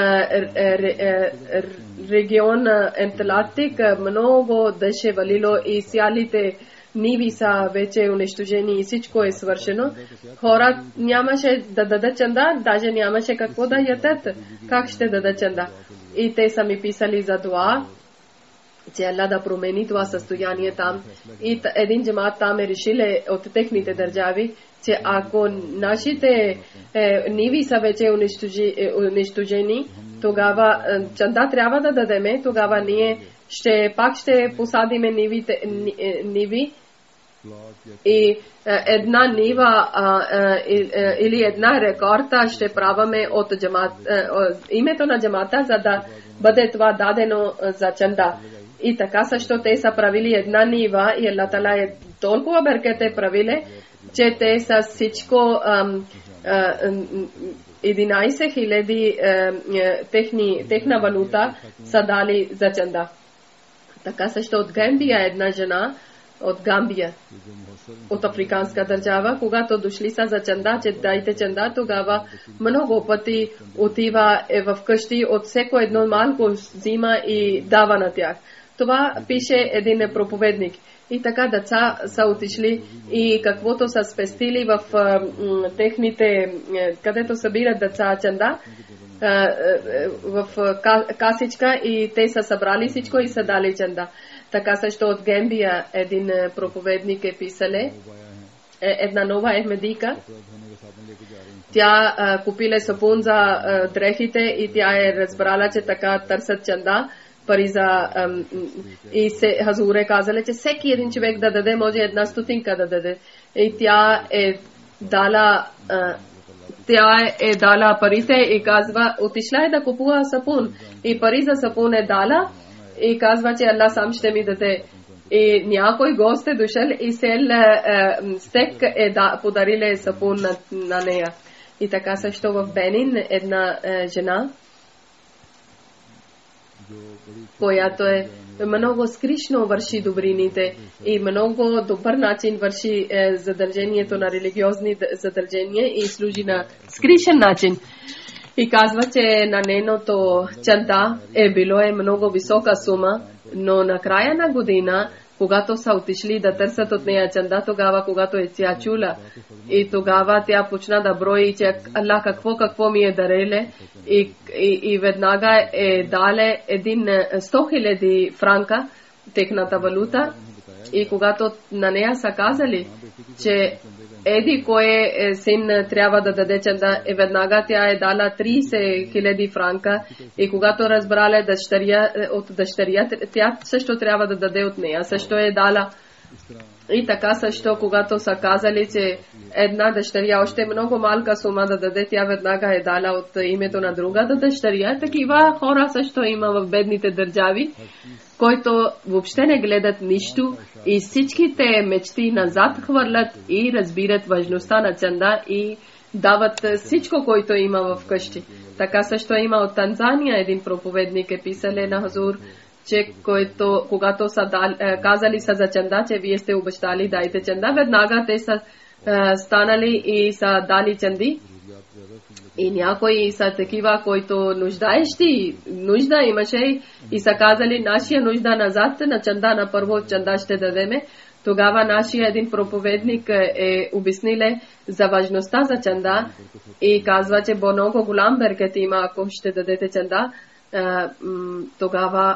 регион Атлантик много дъжд валило и сялите ниви са вече унищожени и всичко е свършено. Хора нямаше да дадат чанда, даже нямаше какво да ядат. Как ще дадат чанда? И те са ми писали за това, че Аллах да промени това състояние там. И един джамат там е решили от техните държави, че ако нашите ниви са вече унищожени, тогава чанда трябва да дадеме, тогава ние пак ще посадиме ниви и една нива или една рекорда ще праваме от името на джамата, за да бъде това дадено за чанда. И така също те са правили една нива и Аллах Тала е толкова беркете правили, че те са всичко 11,000 техна валута са дали за чанда. Така също от Гамбия една жена, от Гамбия, от африканска държава, когато дошли са за чанда, че дайте чанда, тогава много пъти отива в къщи, от всеко едно малко взима и дава на тях. Това пише един проповедник. И така деца са отишли и каквото са спестили в техните, където събират деца чанда, в касичка и те са събрали всичко и са дали чанда. Така също от Гамбия един проповедник е писале, една нова Ахмедийка. Тя купила сапун за дрехите и тя е разбрала, че така търсят чанда, пари за... И се Хазуре казали, че всеки един човек да даде, може една стотинка да даде. И тя е дала парите и казва, отишла е да купува сапун. И пари за сапун е дала и казва, че Аллах сам ще ми даде. И някой гост е дошъл и стек е подарили сапун на нея. И така също в Бенин една жена, която е много скришно върши добрините и много добър начин върши задължението на религиозни задължения и служи на скришен начин. И казва, че на нейното чанда било много висока сума, но на края на година, когато са отишли да търсят от нея чанда, тогава, когато тя чула, и тогава тя почна да брои, че Аллах какво ми е дареле, и веднага е дале 100,000 франка, техната валута, и когато на нея са казали, че еди кой син трябва да даде чанда, и веднага тя е дала 30,000 франка, и когато разбрала от дъщеря, тя също трябва да даде от нея, също е дала. И така също, когато са казали, че една дъщеря още много малка сума да даде, тя веднага е дала от името на другата дъщеря. Такива хора също има в бедните държави, които въобще не гледат нищо и всичките мечти назад хвърлят и разбират важността на чанда и дават всичко, което има в къщи. Така също има от Танзания един проповедник е писале на Хазур, че когато са казали са за чанда, че вие сте обещали дайте чанда, веднага те са станали и са дали чанди. И някои са такива, които нужда имаше и са казали нашия нужда назад на чанда, на първо чанда ще дадеме. Тогава нашия един проповедник е обясниле за важността за чанда и казва, че много голям беркет има, ако ще дадете чанда. Тогава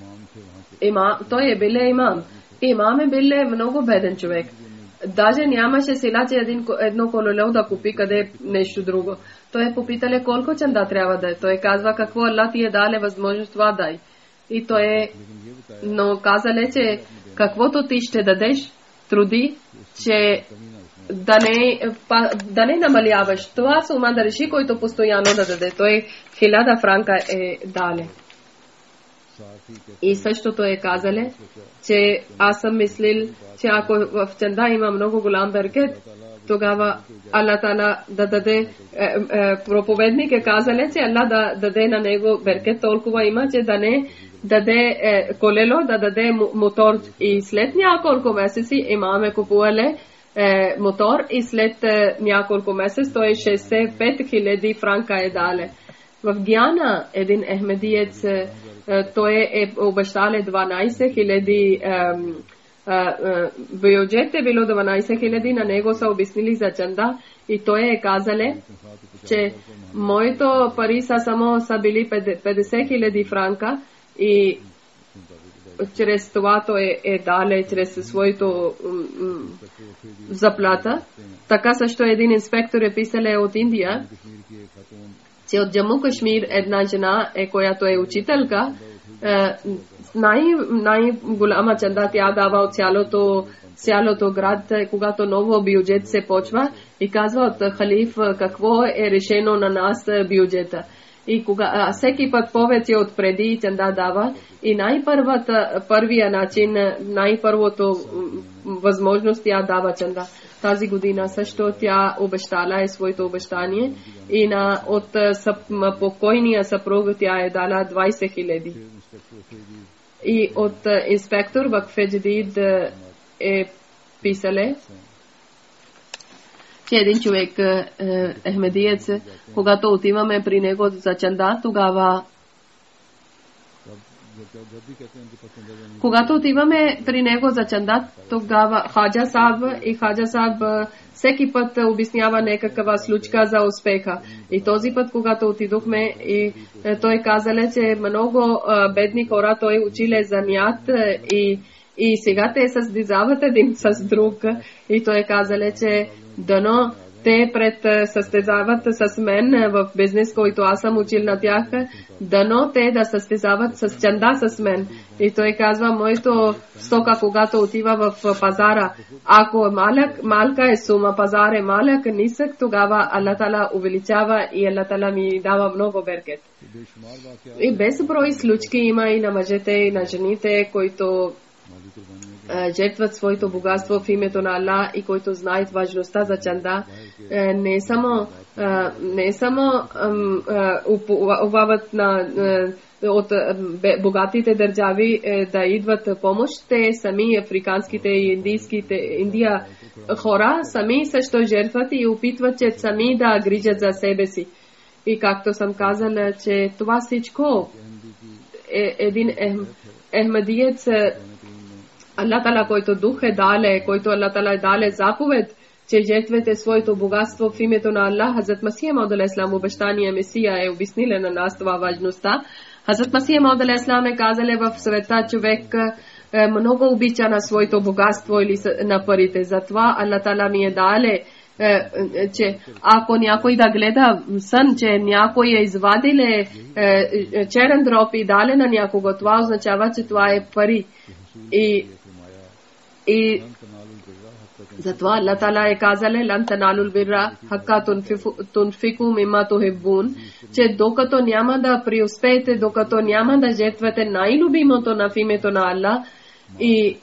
той е биле имам. Имам е биле много беден човек. Даже нямаше сила, че едно колело да купи къде нещо друго. Той е попитале колко чанда трябва да е. Той казва какво Аллах ти е дале възможност това дай. И то е, но казале, че каквото ти ще дадеш, труди, че да не намаляваш. Това сума да реши, който постоянно да даде. Той 1000 франка е дале. И същото е казале, че аз съм мислил, че ако в чанда има много голям беркет, тогава Аллах Тала да даде, проповедник е казале, че Аллах да даде на него беркет толкова има, че да не даде колело, да даде мотор. И след няколко месеци имаме купували мотор и след няколко месец той 65 000 франка е дале. В Гиана един ехмедиец, той е обещале 12 000 бюджет е било 12 000, на него са обяснили за чанда и той е казале, че моето пари са били 50 000 франка и чрез това той е дале, чрез своето заплата. Така също един инспектор е писале от Индия, че от Джаму Кашмир една жена, която е учителка, най-голяма чанда тя дава от цялото град, когато ново бюджет се почва и казва от халиф какво е решено на нас бюджета. И всеки път повече от преди чанда дава и първия начин, най-първото възможност тя дава чанда. Тази година също тя обещала своето обещание и от покойния съпруг тя е дала 20 000. И от инспектор Вакфе Джадид е писале, че един човек ехмедиец, когато отиваме при него за чанда, тогава Хаджа Саб всеки път обяснява някаква случка за успеха. И този път, когато отидохме, и той казале, че много бедни хора той училе занят и сега те състезават един с друг. И той казале, че дано те състезават с мен в бизнес, който аз съм учил на тях, дано те да състезават с чанда с мен. И той казва, моето стока, когато отива в пазара, ако малка е сума, пазар е малък, нисък, тогава Аллах Тала увеличава и Аллах Тала ми дава много беркет. И безброй случки има и на мъжете, и на жените, които жертват своето богатство в името на Аллах и които знаят важността за чанда. Не само увават от богатите държави да идват помощ, те сами африканските и Индия хора сами също жертват и опитват, че сами да грижат за себе си. И както съм казала, че това всичко е един ехмедиец, Аллах Тала, който дух е дале, който Аллах Тала е дале заповед, че жертвете своето богатство в името на Аллах. Хазрат Масия Мауд алейхиссалам, обещания Месия, е обяснила на нас това важността. Хазрат Масия Мауд алейхиссалам е казале в света, човек много обича на своето богатство или на парите. Затова Аллах Тала ми е дале, че ако някой да гледа сън, че някой е извадиле черен дроб и дале на някого, това означава, че това е пари. И затова Аллах Тала е казале, лан таналул бирра хакка тунфику мимма тухиббун, че докато няма да преуспеете, докато няма да жертвате най-любимото на името на Аллах, и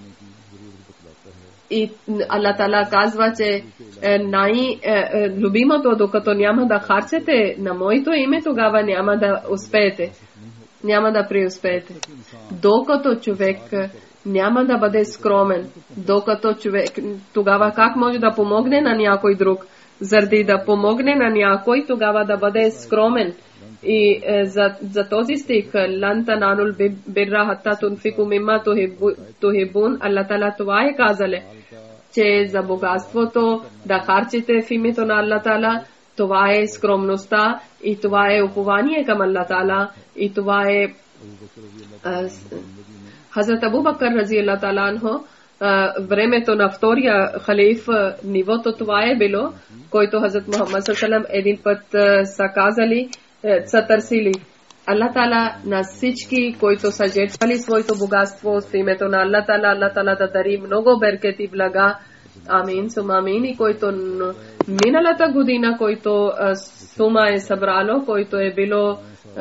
Аллах Тала казва, че най-любимото, докато няма да харчете на моето име, тогава няма да успеете, няма да преуспеете. Докато човек няма да бъде скромен, докато човек, тогава как може да помогне на някой друг? Заради да помогне на някой, тогава да бъде скромен. И за този стих, лан таналул бирра хатта тунфику мимма тухиббун, Аллах Тала това е казале, че за богатството да харчите в името на Аллах Тала, това е скромността и това е упование към Аллах Тала и това е Хазрат Абу Бакър разияллаху таала анху, времето на втория халиф, нивото това е било, който Хазрат Мухаммад саллаллаху алейхи ва саллям един път са казали, са търсили Аллах Таала на всички, които са жертвали своето богатство с името на Аллах Таала да дари много беркет и блага. Амин, сума амин. И който миналата година, който сума е събрало, който е било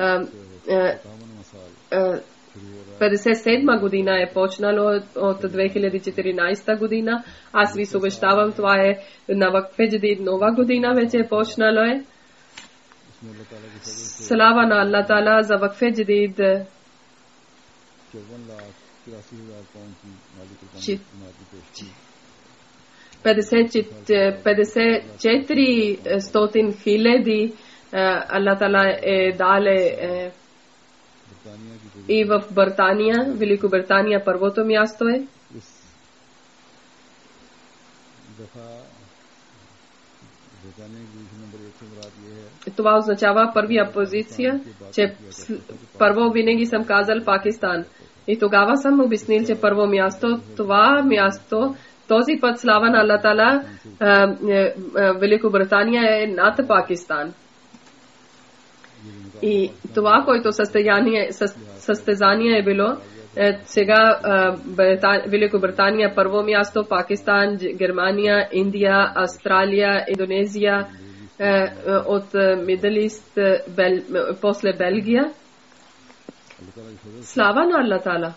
57 година е почнало от 2014 година. Аз ви съобщавам, това е на Вакфе Джадид нова година вече е почнало е. Слава на Аллах Таала за Вакфе Джадид. 54,000 Аллах Таала е дале и в Британия, Великобритания първото място е. Това означава първия позиция, че първо винаги съм казал Пакистан. И тогава съм обяснил, че първо място, това място, този път слава на Аллах Таала, Великобритания е над Пакистан. И това, което състезание е било, сега Великобритания първо място, Пакистан, Германия, Индия, Австралия, Индонезия, от Middle East, после Белгия. Слава на Аллах Таала.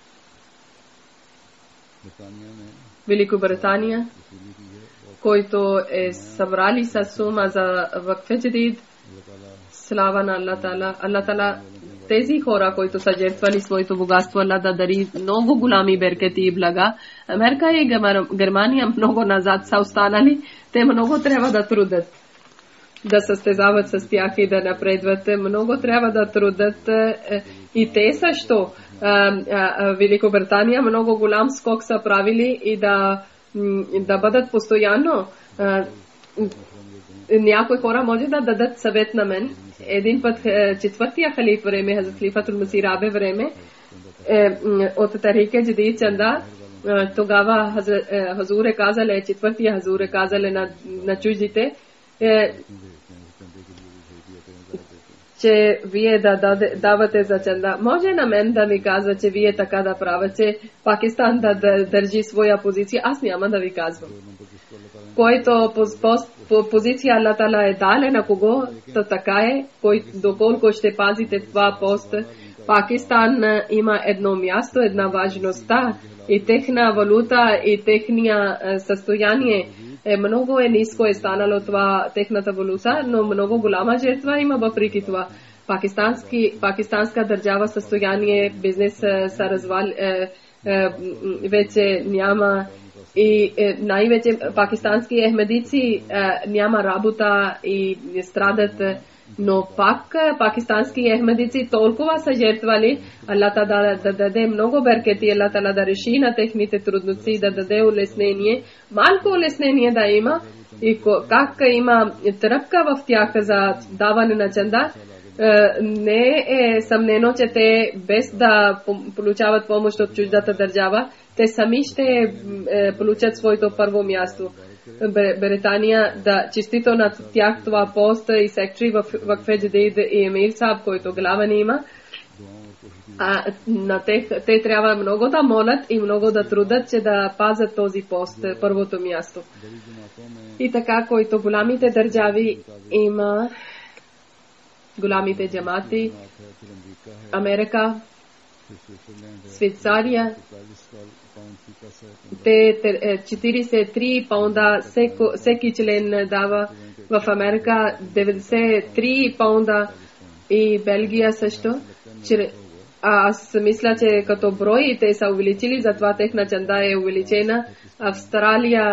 Великобритания, който е събрали с сума за Вакфе Джадид. Слава на Аллах Таала. Аллах Таала тези хора, които са жертвали своето богатство, Аллах да дари много голями беркети и блага. Америка и Германия много назад са останали. Те много трябва да трудят, да състезават с тях и да напредват. Много трябва да трудят. И те също, Великобритания, много голям скок са правили и да бъдат постоянно. Някои хора може да дадат съвет на мен. Един път четвъртия халиф време, Хазрат Халифатул Масих Рабе време, от Тарике Джадид Чанда, тогава Хазур е казал, четвъртия Хазур е казал на чуждите, че вие да давате за чанда. Може на мен да ми казва, че вие така да правите, че Пакистан да държи своя позиция. Аз няма да ви казвам. Който позиция Аллах Таала е дале на кого, то така е, доколко ще пазите това пост. Пакистан има едно място, една важността и техна валута и техния състояние много ниско е станало това техната валута, но много голяма жертва има въпреки това. Пакистанска държава състояние, бизнес са развали, вече няма и най-вече пакистански ехмедици няма работа и страдат, но пак пакистански ехмедици толкова са жертвали, Аллах Таала да даде много беркети, Аллах Таала да реши на техните трудности, да даде улеснение, малко улеснение да има и как има тръпка в тях за даване на чанда. Не е съмнено, че те без да получават помощ от чуждата държава, те сами ще получат своето първо място. Британия да честито на тях това пост и сектори в Вакфе Джадид и Емир Саб, който главен има. На те трябва много да молят и много да трудат, че да пазят този пост, първото място. И така, който голямите държави има голямите джамати, Америка, Швейцария, те 43 паунда всеки член дава, в Америка 93 паунда и Белгия също. Аз мисля, че като брой те са увеличили, затова техна чанда е увеличена. Австралия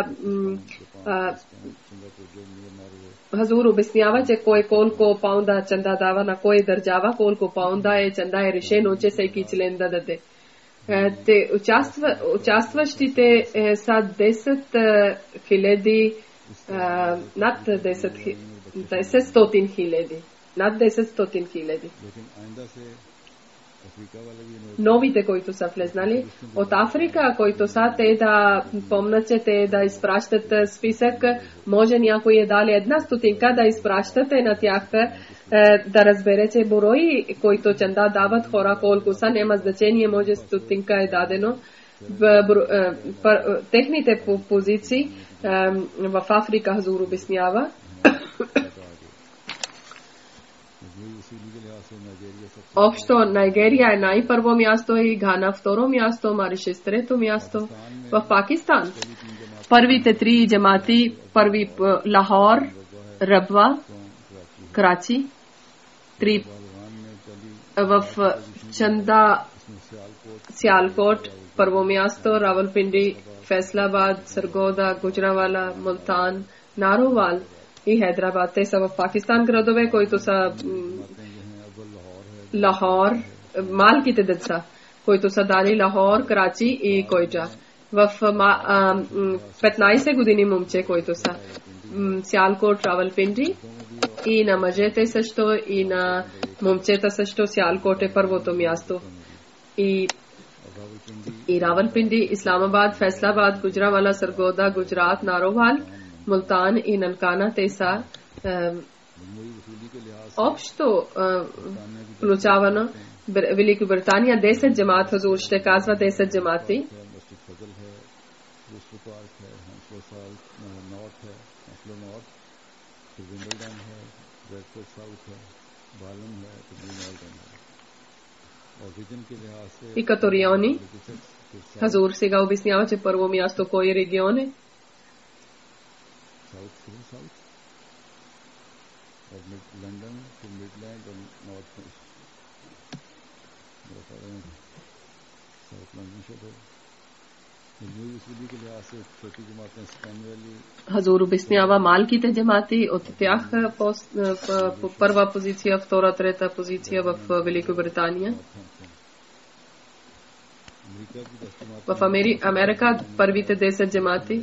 Хазур обяснява, че кой колко паунда чанда дава на кой държава, колко паунда е чанда е решено, че всеки член да даде. Те участващите са 10 хиляди, над 10 хиляди. Над 10 хиляди. новите, които са влезнали от Африка, които са те да помнят, че те да изпращат списък, може някой е дали 1 стотинка да изпращате на тях, да разбере, че брои, които чанда дават хора колко са, няма значение, може стотинка е дадено. Техните позиции в Африка Хазур обяснява. Общо Найгерия е най-първо място и Гана второ място, Маришес трето място. В Пакистан първите 3 джамати, първи Лахор, Рабва, Крачи, 3 в Чанда, Сиалкот първо място, Равалпинди, Феслабад, Саргода, Гуджранвала, Мултан, Наровал и Хайдрабад. Те са в Пакистан градове, които са Лахор, малките деца, които са дали Лахор, Крачи и Койджа. В 15 години момче, които са Сиалкот, Равалпинди, и на мъжете също, и на момчета също Сиалкот е първото място. И Равалпинди, Исламабад, Феслабад, Гуджранвала, Саргода, Гуджрат, Наровал, Мултан и Нанкана, те са общо включавано. Великобритания 10 джамат, Хазур ще казва 10 джамати. И като райони, Хазур сега обяснява, че първо място кой регион е. Хазур обяснява малките джамати, от тях по първа позиция, втора, трета позиция в Великобритания. В Америка първите 10 джамати.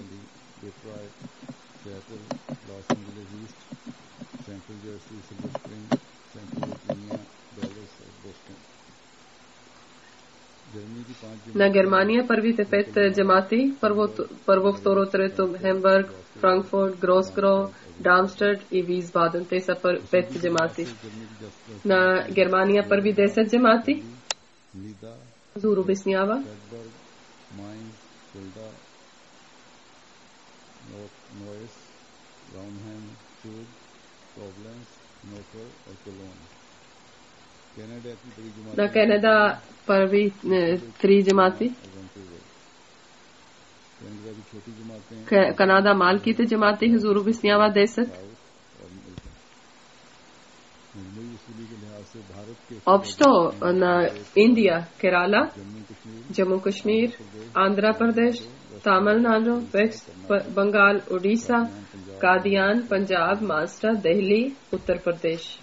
На Германия първите 5 джамати, първо, второ, трето, Хембърг, Франкфурт, Гросгро, Дармштадт и Висбаден. Те са 5 джамати. На Германия първи 10 джамати. Хазур обяснява. На Канада първи 3 джамати. Канада малките джамати, Хазур обяснява 10. Общо на Индия, Керала, Джаму Кашмир, Андhra Pradesh, Tamil Nadu, West Bengal, Odisha, Kadian, Punjab, Maharashtra, Delhi, Uttar Pradesh.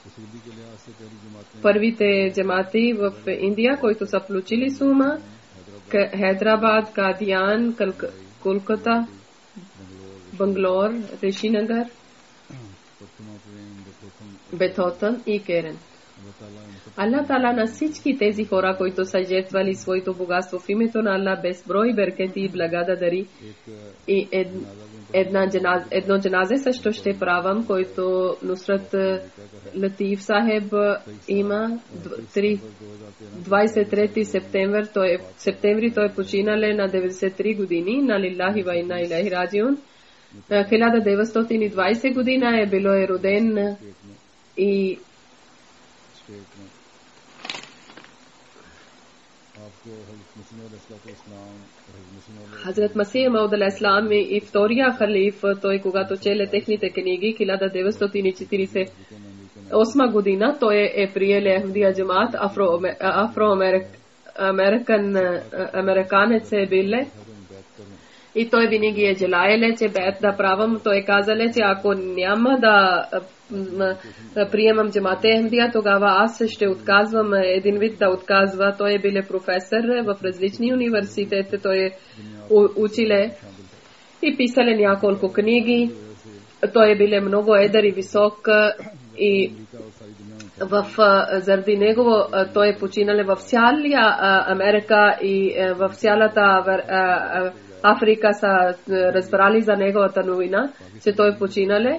Първите джамати в Индия, които са включили сума, Хайдрабад, Кадиян, Колката, Бангалор, Ришинагар, Бетотън и Керен. Аллах Таала на всички тези хора, които са жертвали своето богатство в името на Аллах, безброй беркети и благодари. И едно джаназе също ще правам, който Нусрат Латиф Сахеб има 23 септември. Той починале на 93 години. На лилахи ва инна илайхи раджиун. 1920 година е било роден и Хазрат Масих Мауд алейхиссалам и втория халиф, той когато челе техните книги 1948 година, той е приел Ахмадия джамат, американец е биле. И той винаги е желаеле, че бед да правам. Той казале, че ако няма да приемам джамат Ахмадия, тогава аз ще отказвам, един вид да отказва. Той е биле професор в различни университети, той е училе и писале няколко книги. Той е биле много едър и висок и заради негово той е починале в цялия Америка и в цялата Африка са разбрали за неговата новина, че той е починале.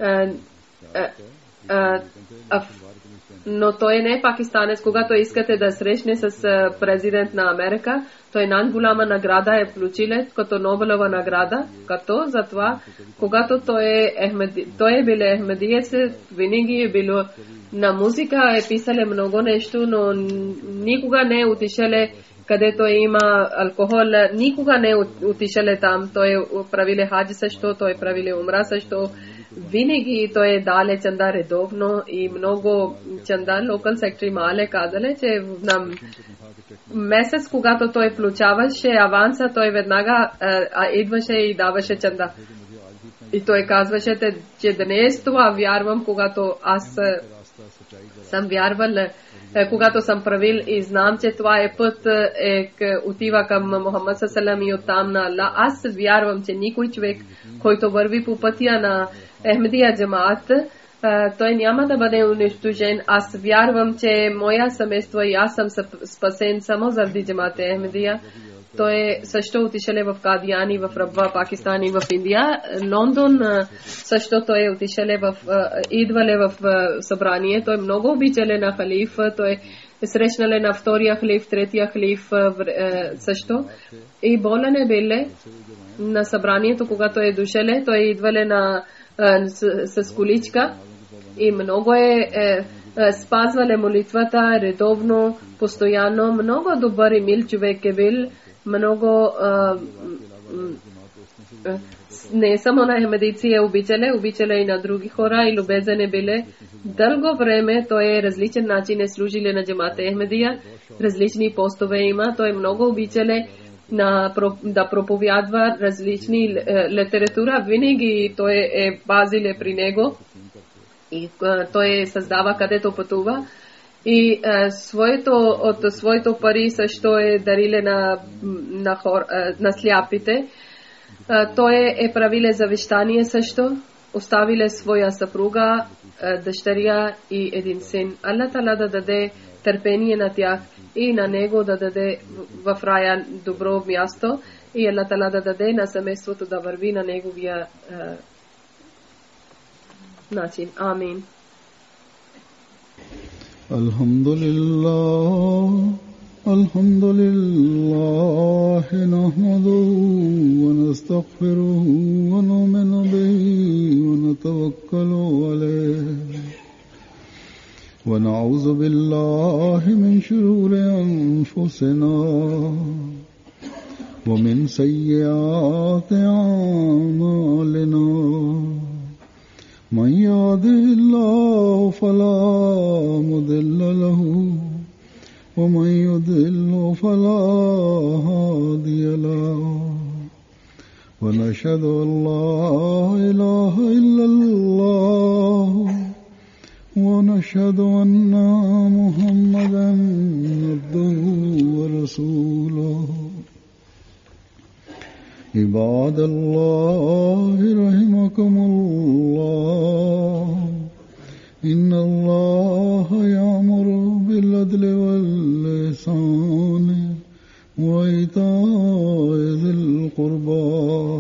Но той не е пакистанец. Когато искате да срещне с президент на Америка, той най-голяма награда е получиле като Нобелова награда, като за това, когато той е бил Ахмедиец, винаги е било на музика, е писале много нещо, но никога не е отишеле където има алкохол, никога не е отишеле там. Той е правиле хаджи също, той е правиле умра също. Винаги той е дале чанда редовно и много чанда локал сектори мале казале, че на месец, когато той получаваше аванса, той веднага идваше и даваше чанда. И той казваше, че днес това вярвам, когато аз съм вярвал, когато съм правил и знам, че това е път отива към Мухаммад салам и оттам на Аллах. Аз вярвам, че никой човек, който върви по пътя на Ахмедия джамаат, той няма да бъде унищожен. Аз вярвам, че моя семейство и аз съм спасен само заради джамаат Ахмедия. Той също отишеле в Кадияни, в Рабва, Пакистан и в Индия. Лондон също той е отишеле идвале в събрание. Той много обичале на халиф. Той срещнале на втория халиф, третия халиф също. И болен е биле на събранието, когато е дошеле. Той идвале с количка и много спазвале молитвата редовно, постоянно. Много добър и мил човек е бил. Много не само на ахмедици е обичале и на други хора и любезен е биле. Дълго време той е различен начин е служиле на джамаат Ахмедия, различни постове има. Той много обичале да проповядва различни литература. Винаги той е базиле при него и той създава където пътува. И от своето пари също е дариле на сляпите. Той е правиле завещание също. Оставиле своя съпруга, дъщеря и един син. Аллах Тала да даде търпение на тях и на него да даде в рая добро място и Аллах Тала да даде на семейството да върви на неговия начин. Амин. الحمد لله نحمده ونستغفره ونؤمن به ونتوكل عليه ونعوذ بالله من شرور أنفسنا ومن سيئات أعمالنا من يهده الله فلا مضل له ومن يضلل فلا هادي له ونشهد أن لا إله إلا الله ونشهد أن محمدا عبده ورسوله عباد الله رحمكم الله إن الله يأمر بالعدل والإحسان وإيتاء ذي القربى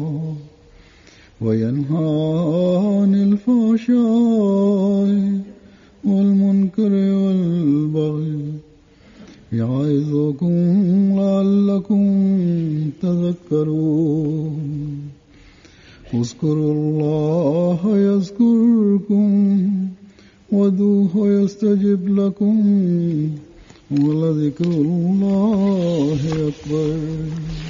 وينهى عن الفحشاء والمنكر والبغي يعظكم لعلكم تذكرون اذكروا الله يذكركم وادعوه يستجب لكم ولذكر الله أكبر